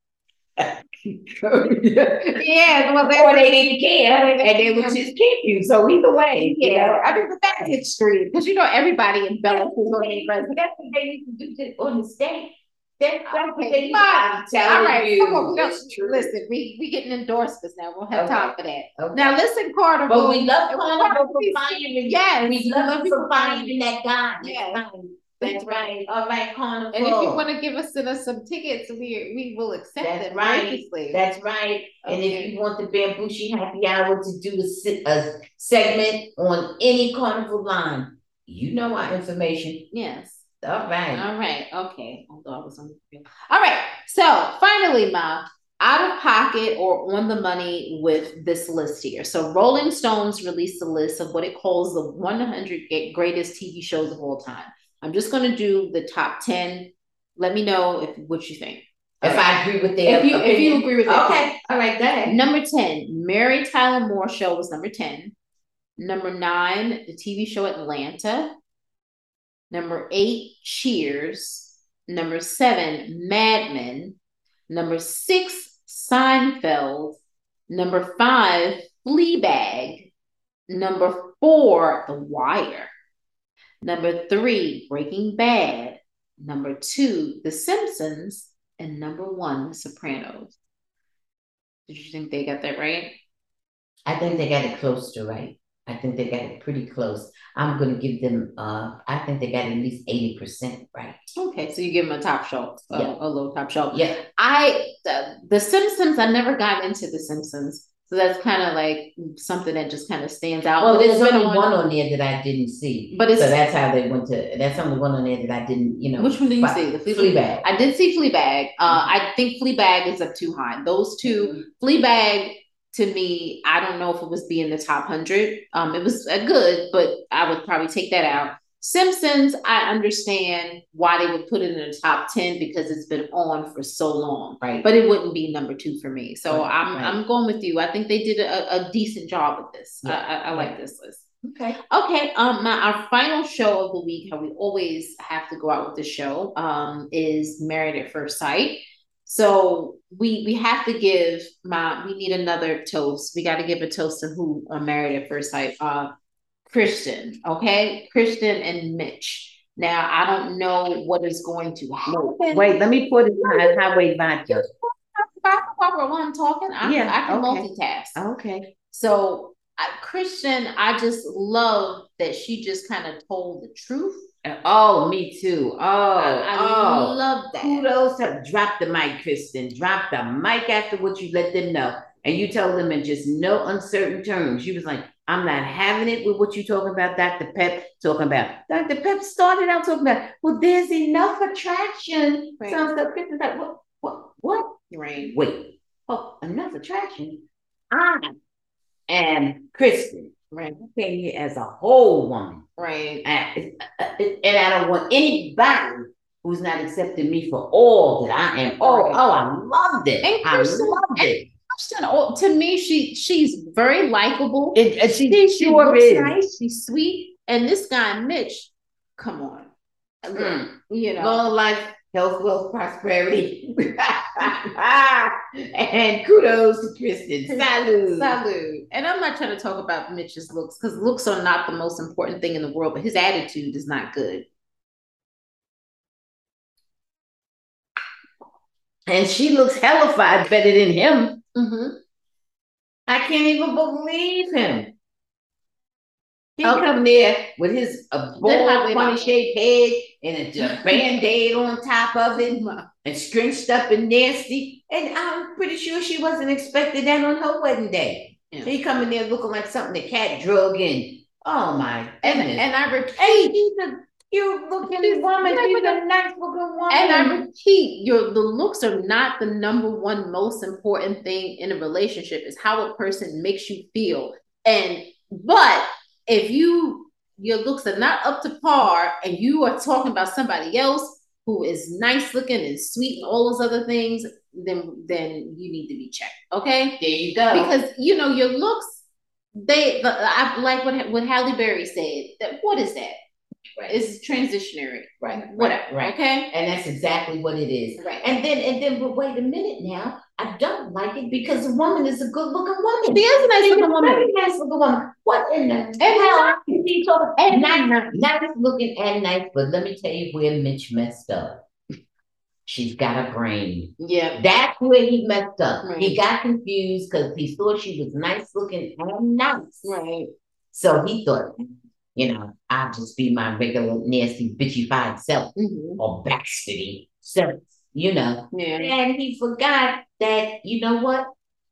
or they didn't care and they would just keep you. So either way, I mean, but that's extreme because everybody in Bella is on their resume. That's what they need to do on the state. That's Okay, I'm telling all right, you. come on. It's true. Listen, we getting endorsements now. We don't have Okay. time for that. Okay. Now listen, Carnival. But we love Carnival for finding. Yes, we love you for finding that guy. Yes. That's right. All right, Carnival. And if you want to give us some tickets, we will accept That's them. right. Graciously. That's right. Okay. And if you want the Bambushi Happy Hour to do a segment on any Carnival line, you know our information. Yes. All right. All right. Okay. Although I was on. All right. So finally, Ma, out of pocket or on the money with this list here. So Rolling Stones released a list of what it calls the 100 greatest TV shows of all time. I'm just going to do the top 10. Let me know what you think. If I agree with their opinion. If you agree with that. Okay. All right, go ahead. Number 10, Mary Tyler Moore Show was number 10. Number 9, the TV show Atlanta. Number 8, Cheers. Number 7, Mad Men. Number 6, Seinfeld. Number 5, Fleabag. Number 4, The Wire. Number 3, Breaking Bad. Number 2, The Simpsons. And number 1, The Sopranos. Did you think they got that right? I think they got it close to right. I think they got it pretty close. I'm going to give them, I think they got at least 80% right. Okay, so you give them a top shelf, a low top shelf. Yeah. The Simpsons, I never got into The Simpsons. So that's kind of like something that just kind of stands out. Well, there's only one on there that I didn't see. But so that's how they went to, that's only one on there that I didn't, Which one did you see? The Fleabag. I did see Fleabag. I think Fleabag is up too high. Those two, Fleabag, to me, I don't know if it was being the top 100. It was good, but I would probably take that out. Simpsons, I understand why they would put it in the top 10 because it's been on for so long. Right. But it wouldn't be number 2 for me. So I'm going with you. I think they did a decent job with this. Yeah. I like this list. Okay. Okay. Our final show of the week, how we always have to go out with the show, is Married at First Sight. So we have to give we need another toast. We got to give a toast to who on Married at First Sight. Kristen, okay? Kristen and Mitch. Now, I don't know what is going to happen. Wait, let me put it on highway vodka. While I'm talking, I can multitask. Okay. So, Kristen, I just love that she just kind of told the truth. Oh, me too. I love that. Kudos to drop the mic, Kristen. Drop the mic after what you let them know. And you told them in just no uncertain terms. She was like, I'm not having it with what you talking about, Dr. Pep talking about. Dr. Pep started out talking about, well, there's enough attraction. Right. So Kristen's like, what? Right. Wait. Oh, enough attraction? I am Kristen. Right. I came here as a whole woman. Right. And I don't want anybody who's not accepting me for all that I am. I loved it. And Kristen, I loved it. To me, she's very likable. She sure looks is. Nice. She's sweet. And this guy, Mitch, come on. Long life, health, wealth, prosperity. And kudos to Kristen. Salud. And I'm not trying to talk about Mitch's looks because looks are not the most important thing in the world, but his attitude is not good. And she looks hellified better than him. Mm-hmm. I can't even believe him. He come there with his bald, funny-shaped head and a Band-Aid on top of it and scrunched up and nasty. And I'm pretty sure she wasn't expecting that on her wedding day. Yeah. He come in there looking like something the cat drug in. Oh, my goodness. And I repeat. Hey, she's a cute-looking woman. She's a nice-looking woman. And I repeat, the looks are not the number one most important thing in a relationship. It's how a person makes you feel. But if your looks are not up to par and you are talking about somebody else who is nice looking and sweet and all those other things, then you need to be checked. Okay? There you go. Because, your looks, I like what Halle Berry said. What is that? Right. It's transitionary. Right. Whatever. Right. Okay. And that's exactly what it is. Right. And then, but wait a minute now. I don't like it because the woman is a good looking woman. She is a nice looking woman. Very nice looking woman. What in the hell? Nice looking and nice, but let me tell you where Mitch messed up. She's got a brain. Yeah. That's where he messed up. Right. He got confused because he thought she was nice looking and nice. Right. So he thought, I'll just be my regular nasty bitchy-fied self or bastardy self, Yeah. And he forgot that, you know what?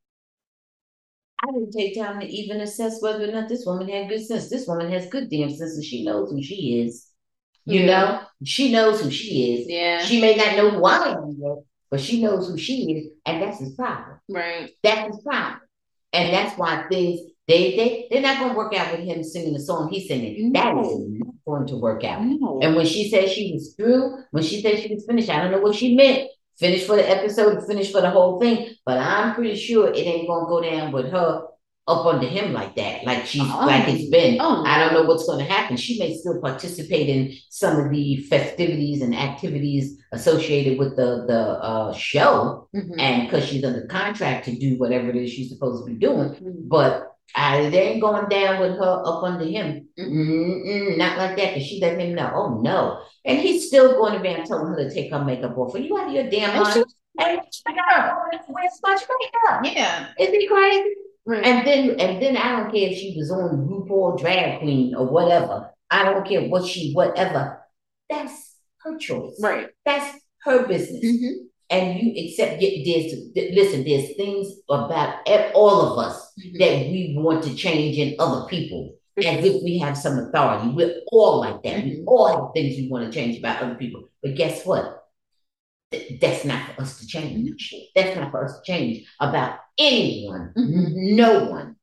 I didn't take time to even assess whether or not this woman had good sense. This woman has good damn sense and she knows who she is. You know, she knows who she is. Yeah. She may not know who I am yet, but she knows who she is, and that's his problem. Right. That's his problem. And that's why they're not gonna work out with him singing the song he's singing. No. That is not going to work out. No. And when she said she was through, when she said she was finished, I don't know what she meant. Finished for the episode, finished for the whole thing, but I'm pretty sure it ain't gonna go down with her up under him like that, like she's like it's been. I don't know what's going to happen. She may still participate in some of the festivities and activities associated with the show, and because she's under contract to do whatever it is she's supposed to be doing, but they ain't going down with her up under him. Not like that, because she let him know. Oh no, and he's still going around telling her to take her makeup off. Are you out of your damn mind? And where's much makeup? Yeah, is he crazy? Right. And then I don't care if she was on RuPaul Drag Queen or whatever. I don't care whatever. That's her choice. Right. That's her business. And you accept, there's things about all of us that we want to change in other people as if we have some authority. We're all like that. We all have things we want to change about other people. But guess what? That's not for us to change. That's not for us to change about anyone. No one.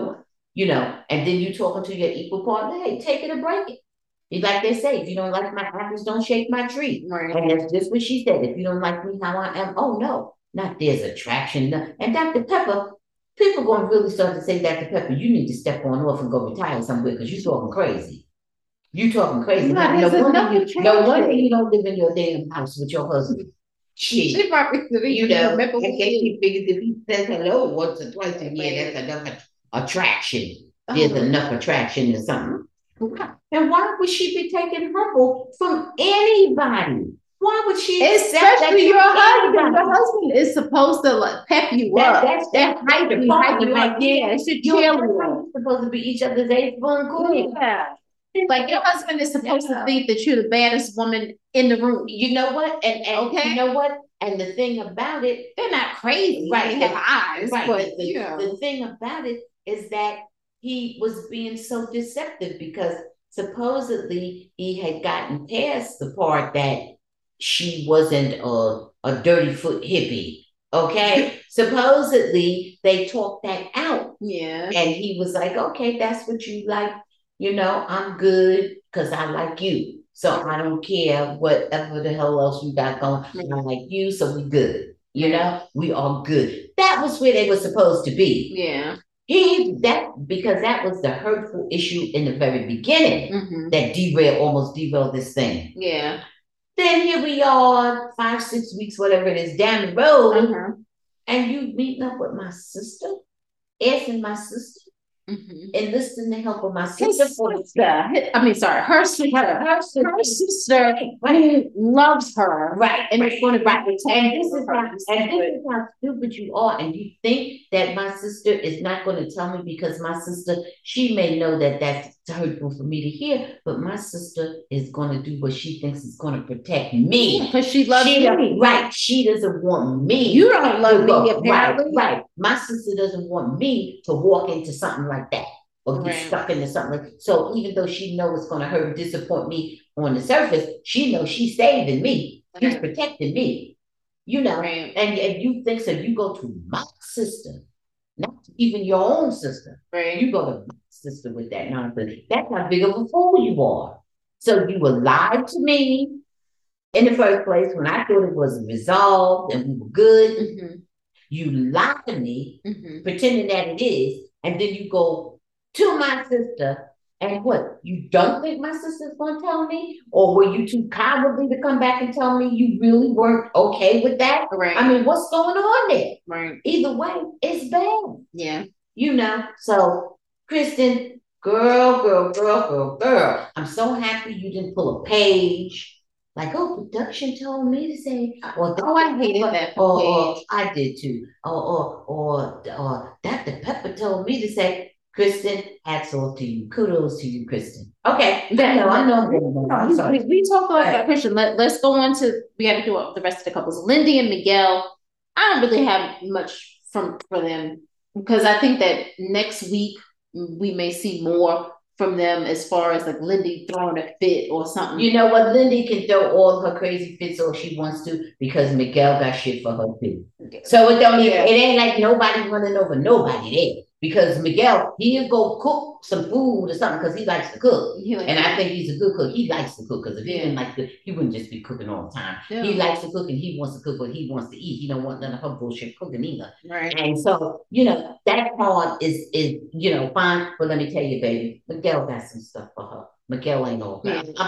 And then you talking to your equal partner, hey, take it or break it. It's like they say, if you don't like my apples, don't shake my tree. Right. And that's just what she said. If you don't like me how I am, oh no, not there's attraction. And Dr. Pepper, people going to really start to say, Dr. Pepper, you need to step on off and go retire somewhere because you're talking crazy. You talking crazy. No wonder you don't live in your damn house with your husband. She probably, and he figures if he says hello once or twice a year, that's enough attraction. There's enough attraction or something. And why would she be taking humble from anybody? Why would she? Especially your husband. Your husband is supposed to like pep you up. That's hype you up. Yeah, it's a cheerleader. Supposed to be each other's age cool. Yeah. Like your husband is supposed to think that you're the baddest woman in the room. You know what? And you know what? And the thing about it, they're not crazy. Right. They have eyes. Right. But the thing about it is that he was being so deceptive because supposedly he had gotten past the part that she wasn't a dirty foot hippie. Okay. Supposedly they talked that out. Yeah. And he was like, okay, that's what you like. I'm good because I like you. So I don't care whatever the hell else you got going. I like you, so we good. We all good. That was where they were supposed to be. Yeah. Because that was the hurtful issue in the very beginning that almost derailed this thing. Yeah. Then here we are, 5-6 weeks, whatever it is, down the road, and you meeting up with my sister, asking my sister. Enlisting the help of my sister. Her sister who loves her, right? And it's going to be and this is how stupid you are. And you think that my sister is not going to tell me because my sister, she may know that that's hurtful for me to hear, but my sister is going to do what she thinks is going to protect me because she loves me. Right? She doesn't want me. You don't love me, apparently. Right. My sister doesn't want me to walk into something like that or get stuck into something. So even though she knows it's going to hurt and disappoint me on the surface, she knows she's saving me. She's protecting me. And you think so. You go to my sister, not even your own sister. Right. You go to my sister with that nonsense. That's how big of a fool you are. So you were lied to me in the first place when I thought it was resolved and we were good. You lied to me, pretending that it is, and then you go to my sister. And what? You don't think my sister's going to tell me? Or were you too cowardly to come back and tell me you really weren't okay with that? Right. I mean, what's going on there? Right. Either way, it's bad. Yeah. So, Kristen, girl. I'm so happy you didn't pull a Paige. Like, oh, production told me to say, or oh, I hated that or page. I did too, or Dr. Pepper told me to say, Kristen, hats off to you, kudos to you, Kristen. Okay, I know. I'm sorry. We talk about that, Christian. Let's go on to, we got to do the rest of the couples. Lindy and Miguel, I don't really have much for them because I think that next week we may see more from them as far as like Lindy throwing a fit or something. You know what? Lindy can throw all her crazy fits all she wants to because Miguel got shit for her too. So it don't even, it ain't like nobody running over nobody there. Because Miguel, he'll go cook some food or something because he likes to cook. And I think he's a good cook. He likes to cook because if he didn't like to, he wouldn't just be cooking all the time. He likes to cook and he wants to cook what he wants to eat. He don't want none of her bullshit cooking either. Right. And so, that part is fine. But let me tell you, baby, Miguel got some stuff for her. Miguel ain't all about it.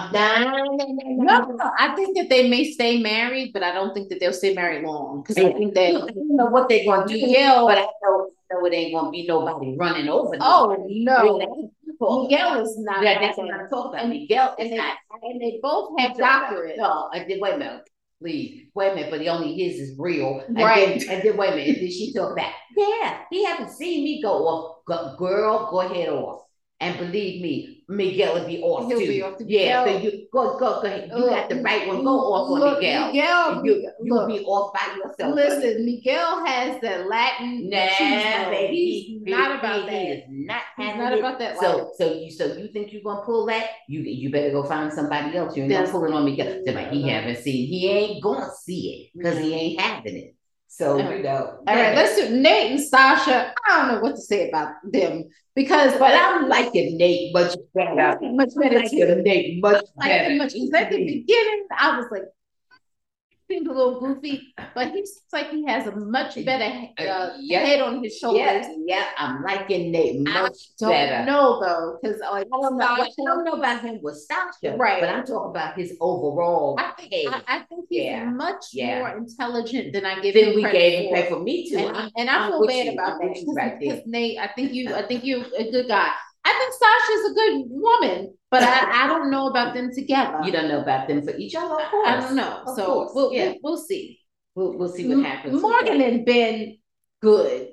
No, I think that they may stay married, but I don't think that they'll stay married long because I think that I don't know what they're gonna do, but I know it ain't gonna be nobody running over them. Oh no, Miguel is not. That's what I'm talking about. Miguel is not, and they both have doctorates. No, wait a minute. Please, wait a minute, but only his is real. Right. And then wait a minute, did she talk about? Yeah, he haven't seen me go off. Girl, go ahead off. And believe me, Miguel will be off He'll too. Be off yeah, so you go ahead. You got the right one. Go off on Miguel. You'll be off by yourself. Listen, Miguel has the Latin. Nah, baby, he's not about that. He is not. He's not about that. So you think you're gonna pull that? You better go find somebody else. You're not pulling on Miguel. He haven't seen. He ain't gonna see it because he ain't having it. So all right, let's do Nate and Sasha. I don't know what to say about them because, but I'm liking Nate much better. Much better. Nate much better. Much at the beginning, I was like, seemed a little goofy, but he seems like he has a much better head on his shoulders. Yeah, I'm liking Nate much better. I don't know though, because like I don't know about him with Sasha, right? But I'm talking about his overall. I think he's much more intelligent than I give him. Then we gave him credit for me too, and I feel bad about that because Nate, I think you a good guy. I think Sasha's a good woman, but I don't know about them together. You don't know about them for each other, of course. I don't know. So we'll see. We'll see what happens. Morgan and Ben, good.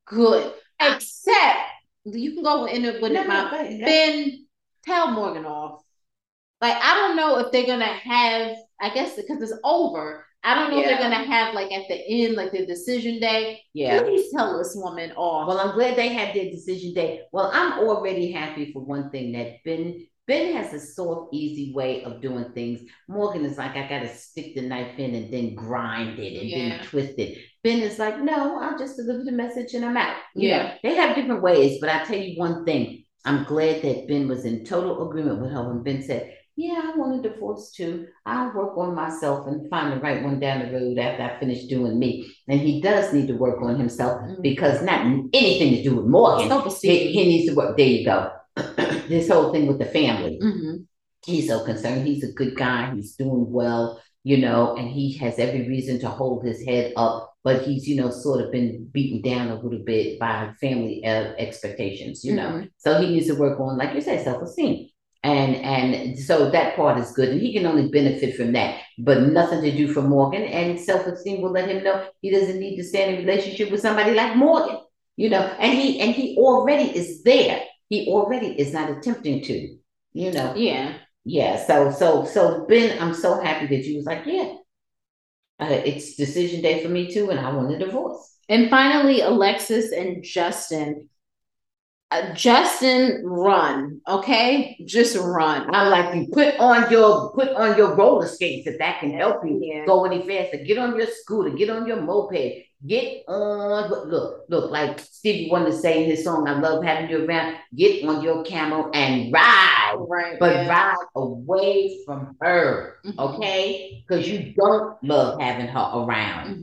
Except you can go in it with Ben. Tell Morgan off. Like I don't know if they're gonna have. I guess because it's over. I don't know if they're gonna have like at the end, like the decision day. Yeah. Please tell this woman off. Well, I'm glad they had their decision day. Well, I'm already happy for one thing that Ben has a soft, easy way of doing things. Morgan is like, I gotta stick the knife in and then grind it and then twist it. Ben is like, no, I'll just deliver the message and I'm out. You know, they have different ways, but I tell you one thing. I'm glad that Ben was in total agreement with her when Ben said, yeah, I want a divorce too. I'll work on myself and find the right one down the road after I finish doing me. And he does need to work on himself because not anything to do with Morgan. He needs to work. There you go. This whole thing with the family. He's so concerned. He's a good guy. He's doing well, and he has every reason to hold his head up. But he's, sort of been beaten down a little bit by family expectations, So he needs to work on, like you said, self-esteem. And so that part is good. And he can only benefit from that, but nothing to do for Morgan. And self-esteem will let him know he doesn't need to stay in a relationship with somebody like Morgan, and he already is there. He already is not attempting to, Yeah. So Ben, I'm so happy that you was like, it's decision day for me too. And I want a divorce. And finally, Alexis and Justin. Justin, run, okay? Just run. I like you put on your roller skates if that can help you go any faster. Get on your scooter, get on your moped, get on. Look, like Stevie Wonder saying in his song, "I love having you around." Get on your camel and ride, but ride away from her, okay? Because you don't love having her around.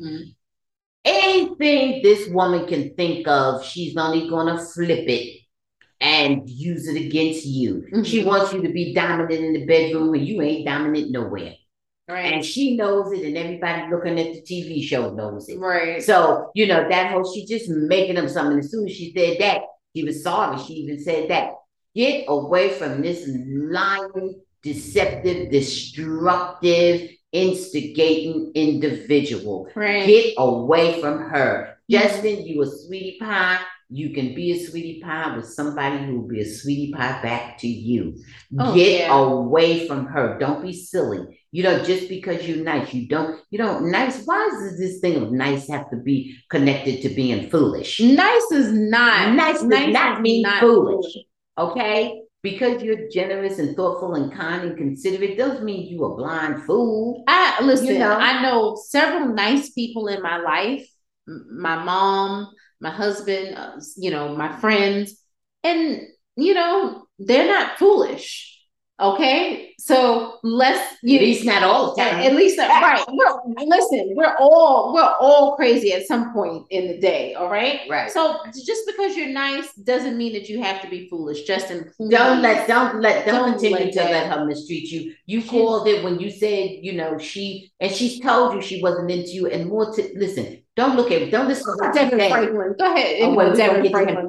Anything this woman can think of, she's only gonna flip it and use it against you. She wants you to be dominant in the bedroom and you ain't dominant nowhere. Right. And she knows it and everybody looking at the TV show knows it. Right. So, that whole, she just making up something. As soon as she said that, she was sorry. She even said that. Get away from this lying, deceptive, destructive, instigating individual. Right. Get away from her. Justin, you a sweetie pie. You can be a sweetie pie with somebody who will be a sweetie pie back to you. Get away from her. Don't be silly. Just because you're nice, you don't nice. Why does this thing of nice have to be connected to being foolish? Nice does not mean foolish. Okay? Because you're generous and thoughtful and kind and considerate doesn't mean you a blind fool. Listen, I know several nice people in my life. My mom, my husband, my friends, and they're not foolish. Okay, so at least not all the time. At least right. We're all crazy at some point in the day. All right. Right. So just because you're nice doesn't mean that you have to be foolish. Justin, please don't continue to let her mistreat you. You called it when you said she's told you she wasn't into you, and more to listen. Don't listen to Devin Franklin. Go ahead. Devin Franklin.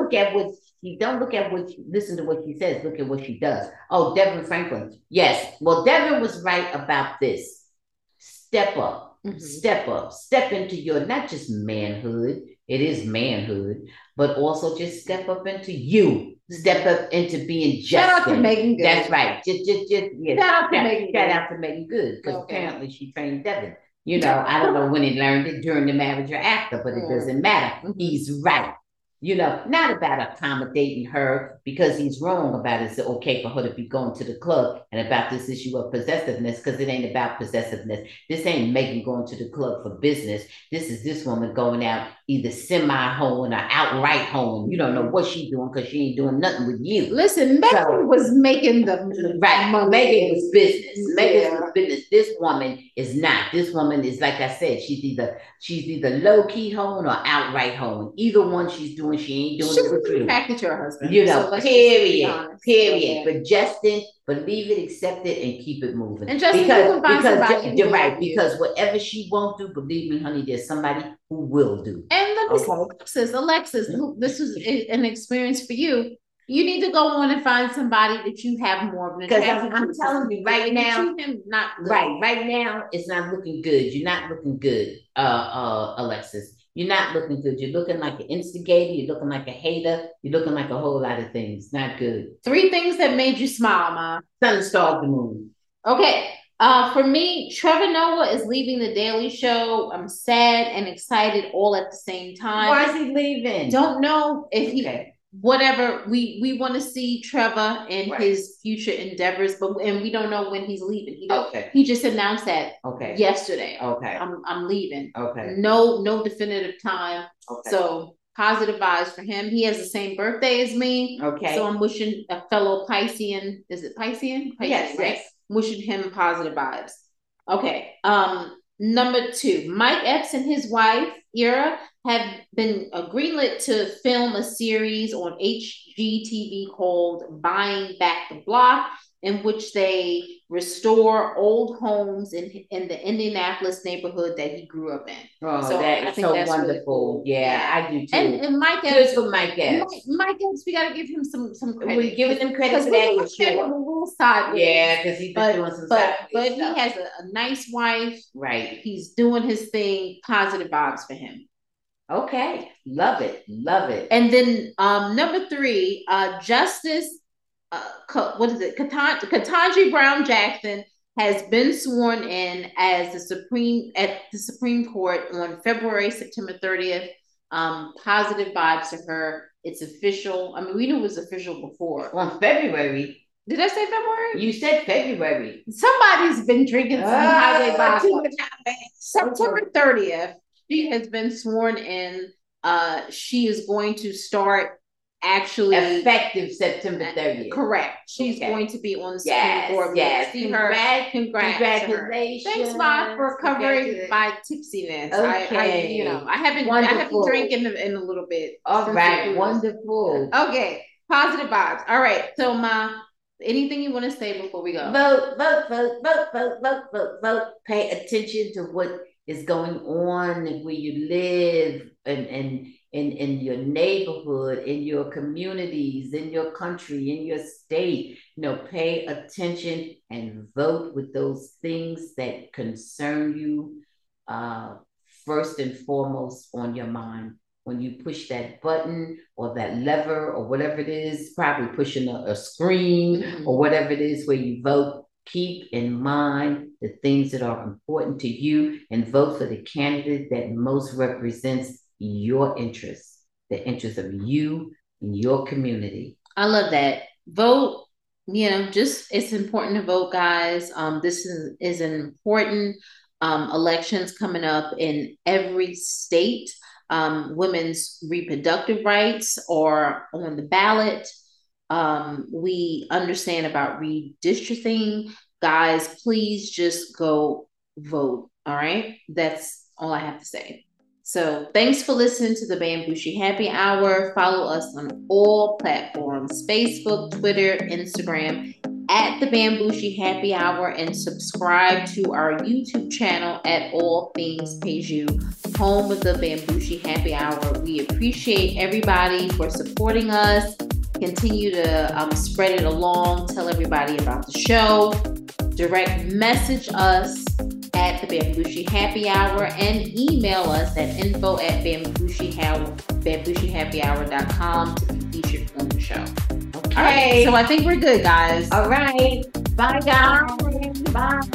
Listen to what she says. Look at what she does. Oh, Devin Franklin. Yes. Well, Devin was right about this. Step up. Mm-hmm. Step up. Step into your, not just manhood. It is manhood, but also just step up into you. Step up into being Justin. Shout out to Megan Good. That's right. Shout out to Megan Good. Because apparently she trained Devin. I don't know when he learned it, during the marriage or after, but it doesn't matter. Mm-hmm. He's right. Not about accommodating her because he's wrong about it. It's okay for her to be going to the club, and about this issue of possessiveness, because it ain't about possessiveness. This ain't Megan going to the club for business. This is this woman going out either semi-hoeing or outright hoeing. You don't know what she's doing because she ain't doing nothing with you. Listen, Megan was making the right. Megan was business. Megan was business. This woman is not. This woman is, like I said, she's either low-key hoeing or outright hoeing. Either one she's doing. She ain't doing it. She's attracted to her husband. Period. But Justin, believe it, accept it, and keep it moving. And Justin, you're right. Because whatever she won't do, believe me, honey, there's somebody who will do. And look, Alexis, this is an experience for you. You need to go on and find somebody that you have more of an attraction. I'm telling you right now, right now, it's not looking good. You're not looking good, Alexis. You're not looking good. You're looking like an instigator. You're looking like a hater. You're looking like a whole lot of things. Not good. 3 things that made you smile, Ma. Sun, stars, the moon. Okay. For me, Trevor Noah is leaving The Daily Show. I'm sad and excited all at the same time. Why is he leaving? Don't know if whatever. We want to see Trevor in his future endeavors, and we don't know when he's leaving. He just announced that yesterday. Okay. I'm leaving. Okay. No definitive time. Okay. So positive vibes for him. He has the same birthday as me. Okay. So I'm wishing a fellow Piscean. Is it Piscean? Yes. Right? Yes. Wishing him positive vibes. Okay. Number 2, Mike Epps and his wife, Ira, have been greenlit to film a series on HGTV called Buying Back the Block, in which they restore old homes in the Indianapolis neighborhood that he grew up in. Oh, so that's wonderful. Really cool. Yeah, I do too. And Mike Epps. Good for Mike Epps. Mike Epps, we got to give him some credit. We're giving him credit for that. Yeah, because he's been doing some stuff. But he has a nice wife. Right. He's doing his thing. Positive vibes for him. Okay. Love it. And then number 3, Justice Ketanji Brown Jackson has been sworn in as the Supreme Court on September 30th. Positive vibes to her. It's official. I mean, we knew it was official before. On February. Did I say February? You said February. Somebody's been drinking some highway vodka. September 30th, she has been sworn in. She is going to start actually effective September 30th. Correct. She's going to be on the Supreme Court. Yes. Congratulations. Thanks, Bob, for covering my tipsiness. Okay. I haven't drank in a little bit. All right. Wonderful. Okay. Positive vibes. All right. So, Ma, anything you want to say before we go? Vote. Pay attention to what is going on where you live and in your neighborhood, in your communities, in your country, in your state. Pay attention and vote with those things that concern you first and foremost on your mind. When you push that button or that lever or whatever it is, probably pushing a screen or whatever it is where you vote, keep in mind the things that are important to you and vote for the candidate that most represents your interests, the interests of you and your community. I love that. Vote, it's important to vote, guys. This is an important elections coming up in every state. Women's reproductive rights are on the ballot. We understand about redistricting. Guys, please just go vote. All right. That's all I have to say. So thanks for listening to the Bambushi Happy Hour. Follow us on all platforms, Facebook, Twitter, Instagram, at the Bambushi Happy Hour, and subscribe to our YouTube channel at All Things Peju, home of the Bambushi Happy Hour. We appreciate everybody for supporting us. Continue to spread it along. Tell everybody about the show. Direct message us at the Bambushi Happy Hour and email us at info@bambushihappyhour.com to be featured on the show. Okay. All right, so I think we're good, guys. All right. Bye, guys. Bye.